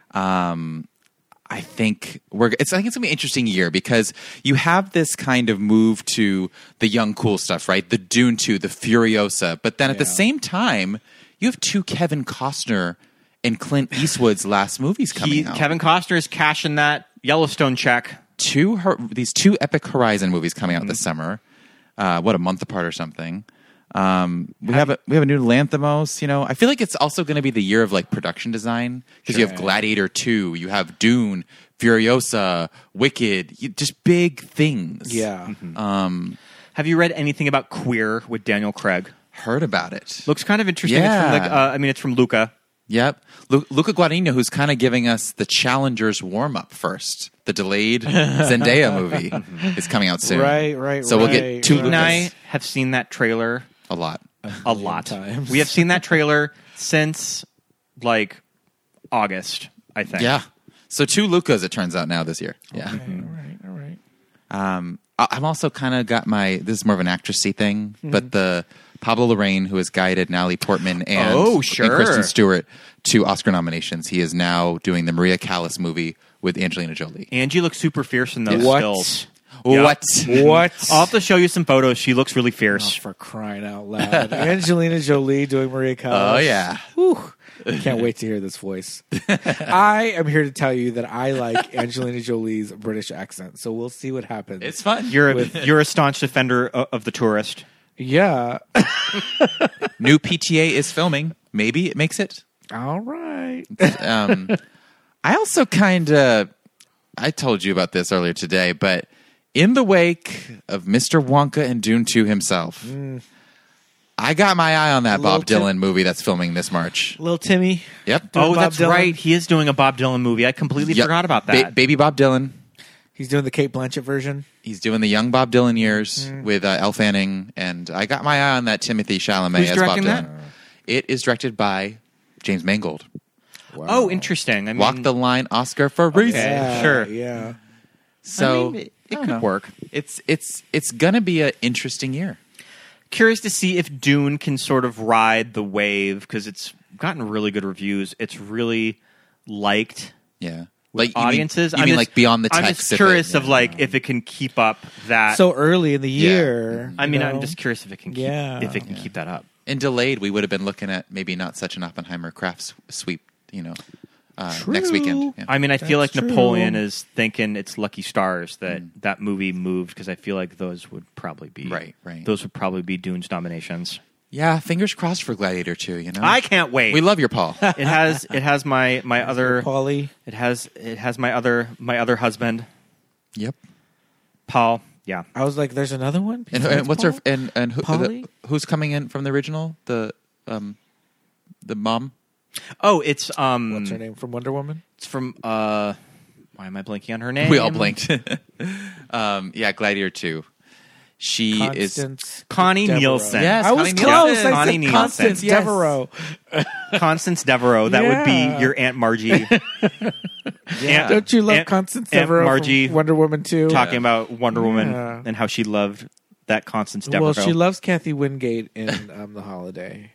Um, I think we're. It's. I think it's gonna be an interesting year because you have this kind of move to the young cool stuff, right? The Dune Two, the Furiosa, but then at the Yeah. same time, you have two Kevin Costner and Clint Eastwood's last movies coming He, out. Kevin Costner is cashing that Yellowstone check. two her, these two epic Horizon movies coming out Mm-hmm. this summer. Uh, what, a month apart or something. Um, we have a we have a new Lanthimos. You know, I feel like it's also going to be the year of like production design because you have Gladiator two, you have Dune, Furiosa, Wicked, you, just big things. Yeah. Um, Have you read anything about Queer with Daniel Craig? heard about it. Looks kind of interesting. It's from Yeah. like, uh, I mean, it's from Luca. Yep. Lu- Luca Guadagnino, who's kind of giving us the Challengers warm up first. The delayed Zendaya movie is coming out soon. Right, right, So we'll right, get two Pete and I Lucas. have seen that trailer A lot. a lot. times. We have seen that trailer since like August, I think. Yeah. So two Lucas, it turns out now this year. Yeah. Okay, all right, all right. Um, I- I'm also kind of got my. This is more of an actressy thing, Mm-hmm. but the Pablo Larraín, who has guided Natalie Portman and, Oh, and sure. Kristen Stewart to Oscar nominations, he is now doing the Maria Callas movie with Angelina Jolie. Angie looks super fierce in those What? stills. What? What? I'll have to show you some photos. She looks really fierce. Oh, for crying out loud. Angelina Jolie doing Maria Callas. Oh yeah. Whew. Can't wait to hear this voice. I am here to tell you that I like Angelina Jolie's British accent, so we'll see what happens. It's fun. You're a, you're a staunch defender of, of the tourist. Yeah. New P T A is filming. Maybe it makes it. All right. Um, I also kind of. I told you about this earlier today, but in the wake of Mister Wonka and Dune two himself, Mm. I got my eye on that Little Bob Tim- Dylan movie that's filming this March. Little Timmy. Yep. Doing Oh, Bob that's Dylan. right. He is doing a Bob Dylan movie. I completely Yep. forgot about Ba- that. baby Bob Dylan. He's doing the Kate Blanchett version. He's doing the young Bob Dylan years Mm. with uh, Elle Fanning, and I got my eye on that Timothy Chalamet Who's as Bob directing Dylan. that? It is directed by James Mangold. Wow. Oh, interesting. I mean, Walk the line, Oscar for a reason. Yeah, Sure. Yeah. So I mean, it, I it don't could know. work. It's it's it's gonna be an interesting year. Curious to see if Dune can sort of ride the wave because it's gotten really good reviews. It's really liked. Yeah, With like you mean- audiences. You I'm mean just- like beyond the I'm text? just if it- curious of like if it can keep up that. So early in the Yeah. year. I mean, you I'm know? just curious if it can keep, Yeah. if it can keep that up. and delayed, we would have been looking at maybe not such an Oppenheimer crafts sweep. You know, uh, next weekend. Yeah. I mean, I feel like That's Napoleon true. is thinking it's Lucky Stars that that movie moved because I feel like those would probably be Right, right. Those would probably be Dune's nominations. Yeah, fingers crossed for Gladiator two. You know, I can't wait. We love your Paul. It has it has my my other Paulie. it has it has my other my other husband Yep. Paul. Yeah, I was like, there's another one? And, besides and what's her Paul? and and who, Polly? the, who's coming in from the original? The um, the mom. Oh, it's um, What's her name from Wonder Woman? It's from uh, why am I blanking on her name? We all blinked. um, yeah, Gladiator two. She Constance is Connie Devereaux. Nielsen. Yes, I was Connie close. Nielsen. I Connie said Nielsen. Constance Yes. Devereaux. Constance Devereaux. That Yeah. would be your Aunt Margie. Yeah. Don't you love Aunt- Constance Aunt Devereaux Margie from Wonder Woman two? talking about Wonder Woman Yeah. and how she loved that Constance Devereaux. Well, she loves Kathy Wingate in um, The Holiday.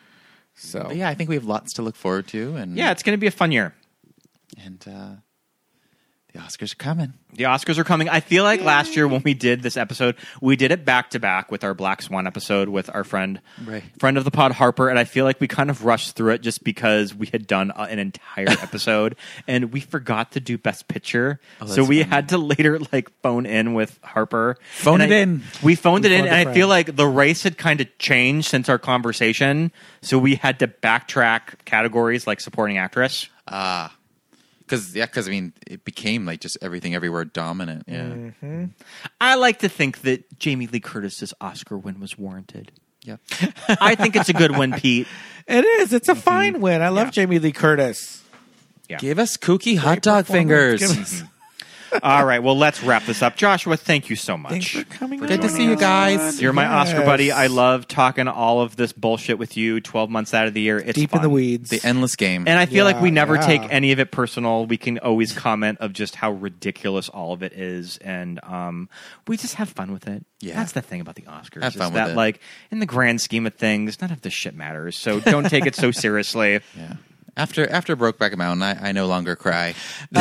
So But yeah, I think we have lots to look forward to, and yeah, it's going to be a fun year. and uh, The Oscars are coming. The Oscars are coming. I feel like Yay. last year when we did this episode, we did it back to back with our Black Swan episode with our friend, right. friend of the pod, Harper. And I feel like we kind of rushed through it just because we had done an entire episode and we forgot to do Best Picture. Oh, so we funny. had to later like phone in with Harper. Phone and it I, in. We phoned we it phoned in, and I feel like the race had kind of changed since our conversation. So we had to backtrack categories like supporting actress. Ah. Uh. Because yeah, because I mean, it became like just everything, everywhere dominant. Yeah, mm-hmm. I like to think that Jamie Lee Curtis's Oscar win was warranted. Yeah, I think it's a good win, Pete. It is. It's a mm-hmm. fine win. I love yeah. Jamie Lee Curtis. Yeah. Give us kooky hot dog fingers. Us- All right, well, let's wrap this up. Joshua, thank you so much. Thanks for coming. Good to see you guys. You're my yes. Oscar buddy. I love talking all of this bullshit with you twelve months out of the year. It's deep fun. in the weeds. The endless game. And I feel yeah, like we never yeah. take any of it personal. We can always comment of just how ridiculous all of it is. And um, we just have fun with it. Yeah. That's the thing about the Oscars. Have fun is with that, it. like, in the grand scheme of things, none of this shit matters. So don't take it so seriously. Yeah. After after Brokeback Mountain, I, I no longer cry.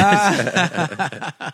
Uh,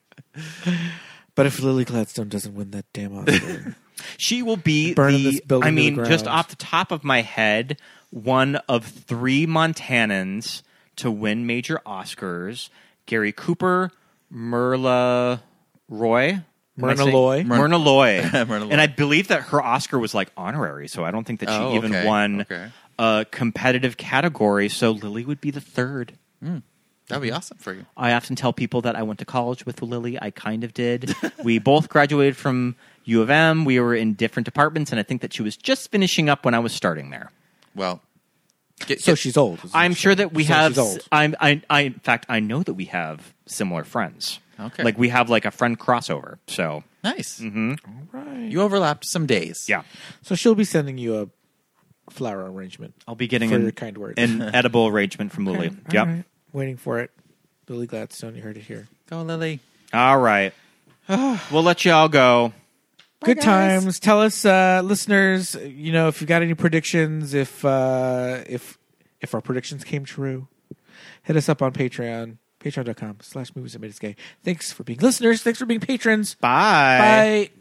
but if Lily Gladstone doesn't win that damn Oscar, she will be burning the. this building I mean, to the just ground. off the top of my head, one of three Montanans to win major Oscars: Gary Cooper, Myrla Roy. Myrna Loy. Myrna Loy. Myrna Loy. And I believe that her Oscar was like honorary, so I don't think that she Oh, even okay. won Okay. a competitive category. So Lily would be the third. Mm. That'd be awesome for you. I often tell people that I went to college with Lily. I kind of did. We both graduated from U of M. We were in different departments, and I think that she was just finishing up when I was starting there. Well, get, so get, she's old. I'm sure that we so have. She's old. I'm, I, I, in fact, I know that we have similar friends. Okay, like we have like a friend crossover. So nice. Mm-hmm. All right. You overlapped some days. Yeah. So she'll be sending you a flower arrangement. I'll be getting for an, your kind words. an edible arrangement from Lily. Okay. Yep. Right. Waiting for it. Lily Gladstone, you heard it here. Go, Lily. All right. We'll let you all go. Bye, Good guys. times. Tell us, uh, listeners, you know, if you've got any predictions, if uh, if if our predictions came true, hit us up on Patreon, patreon.com slash movies that made us gay. Thanks for being listeners. Thanks for being patrons. Bye. Bye.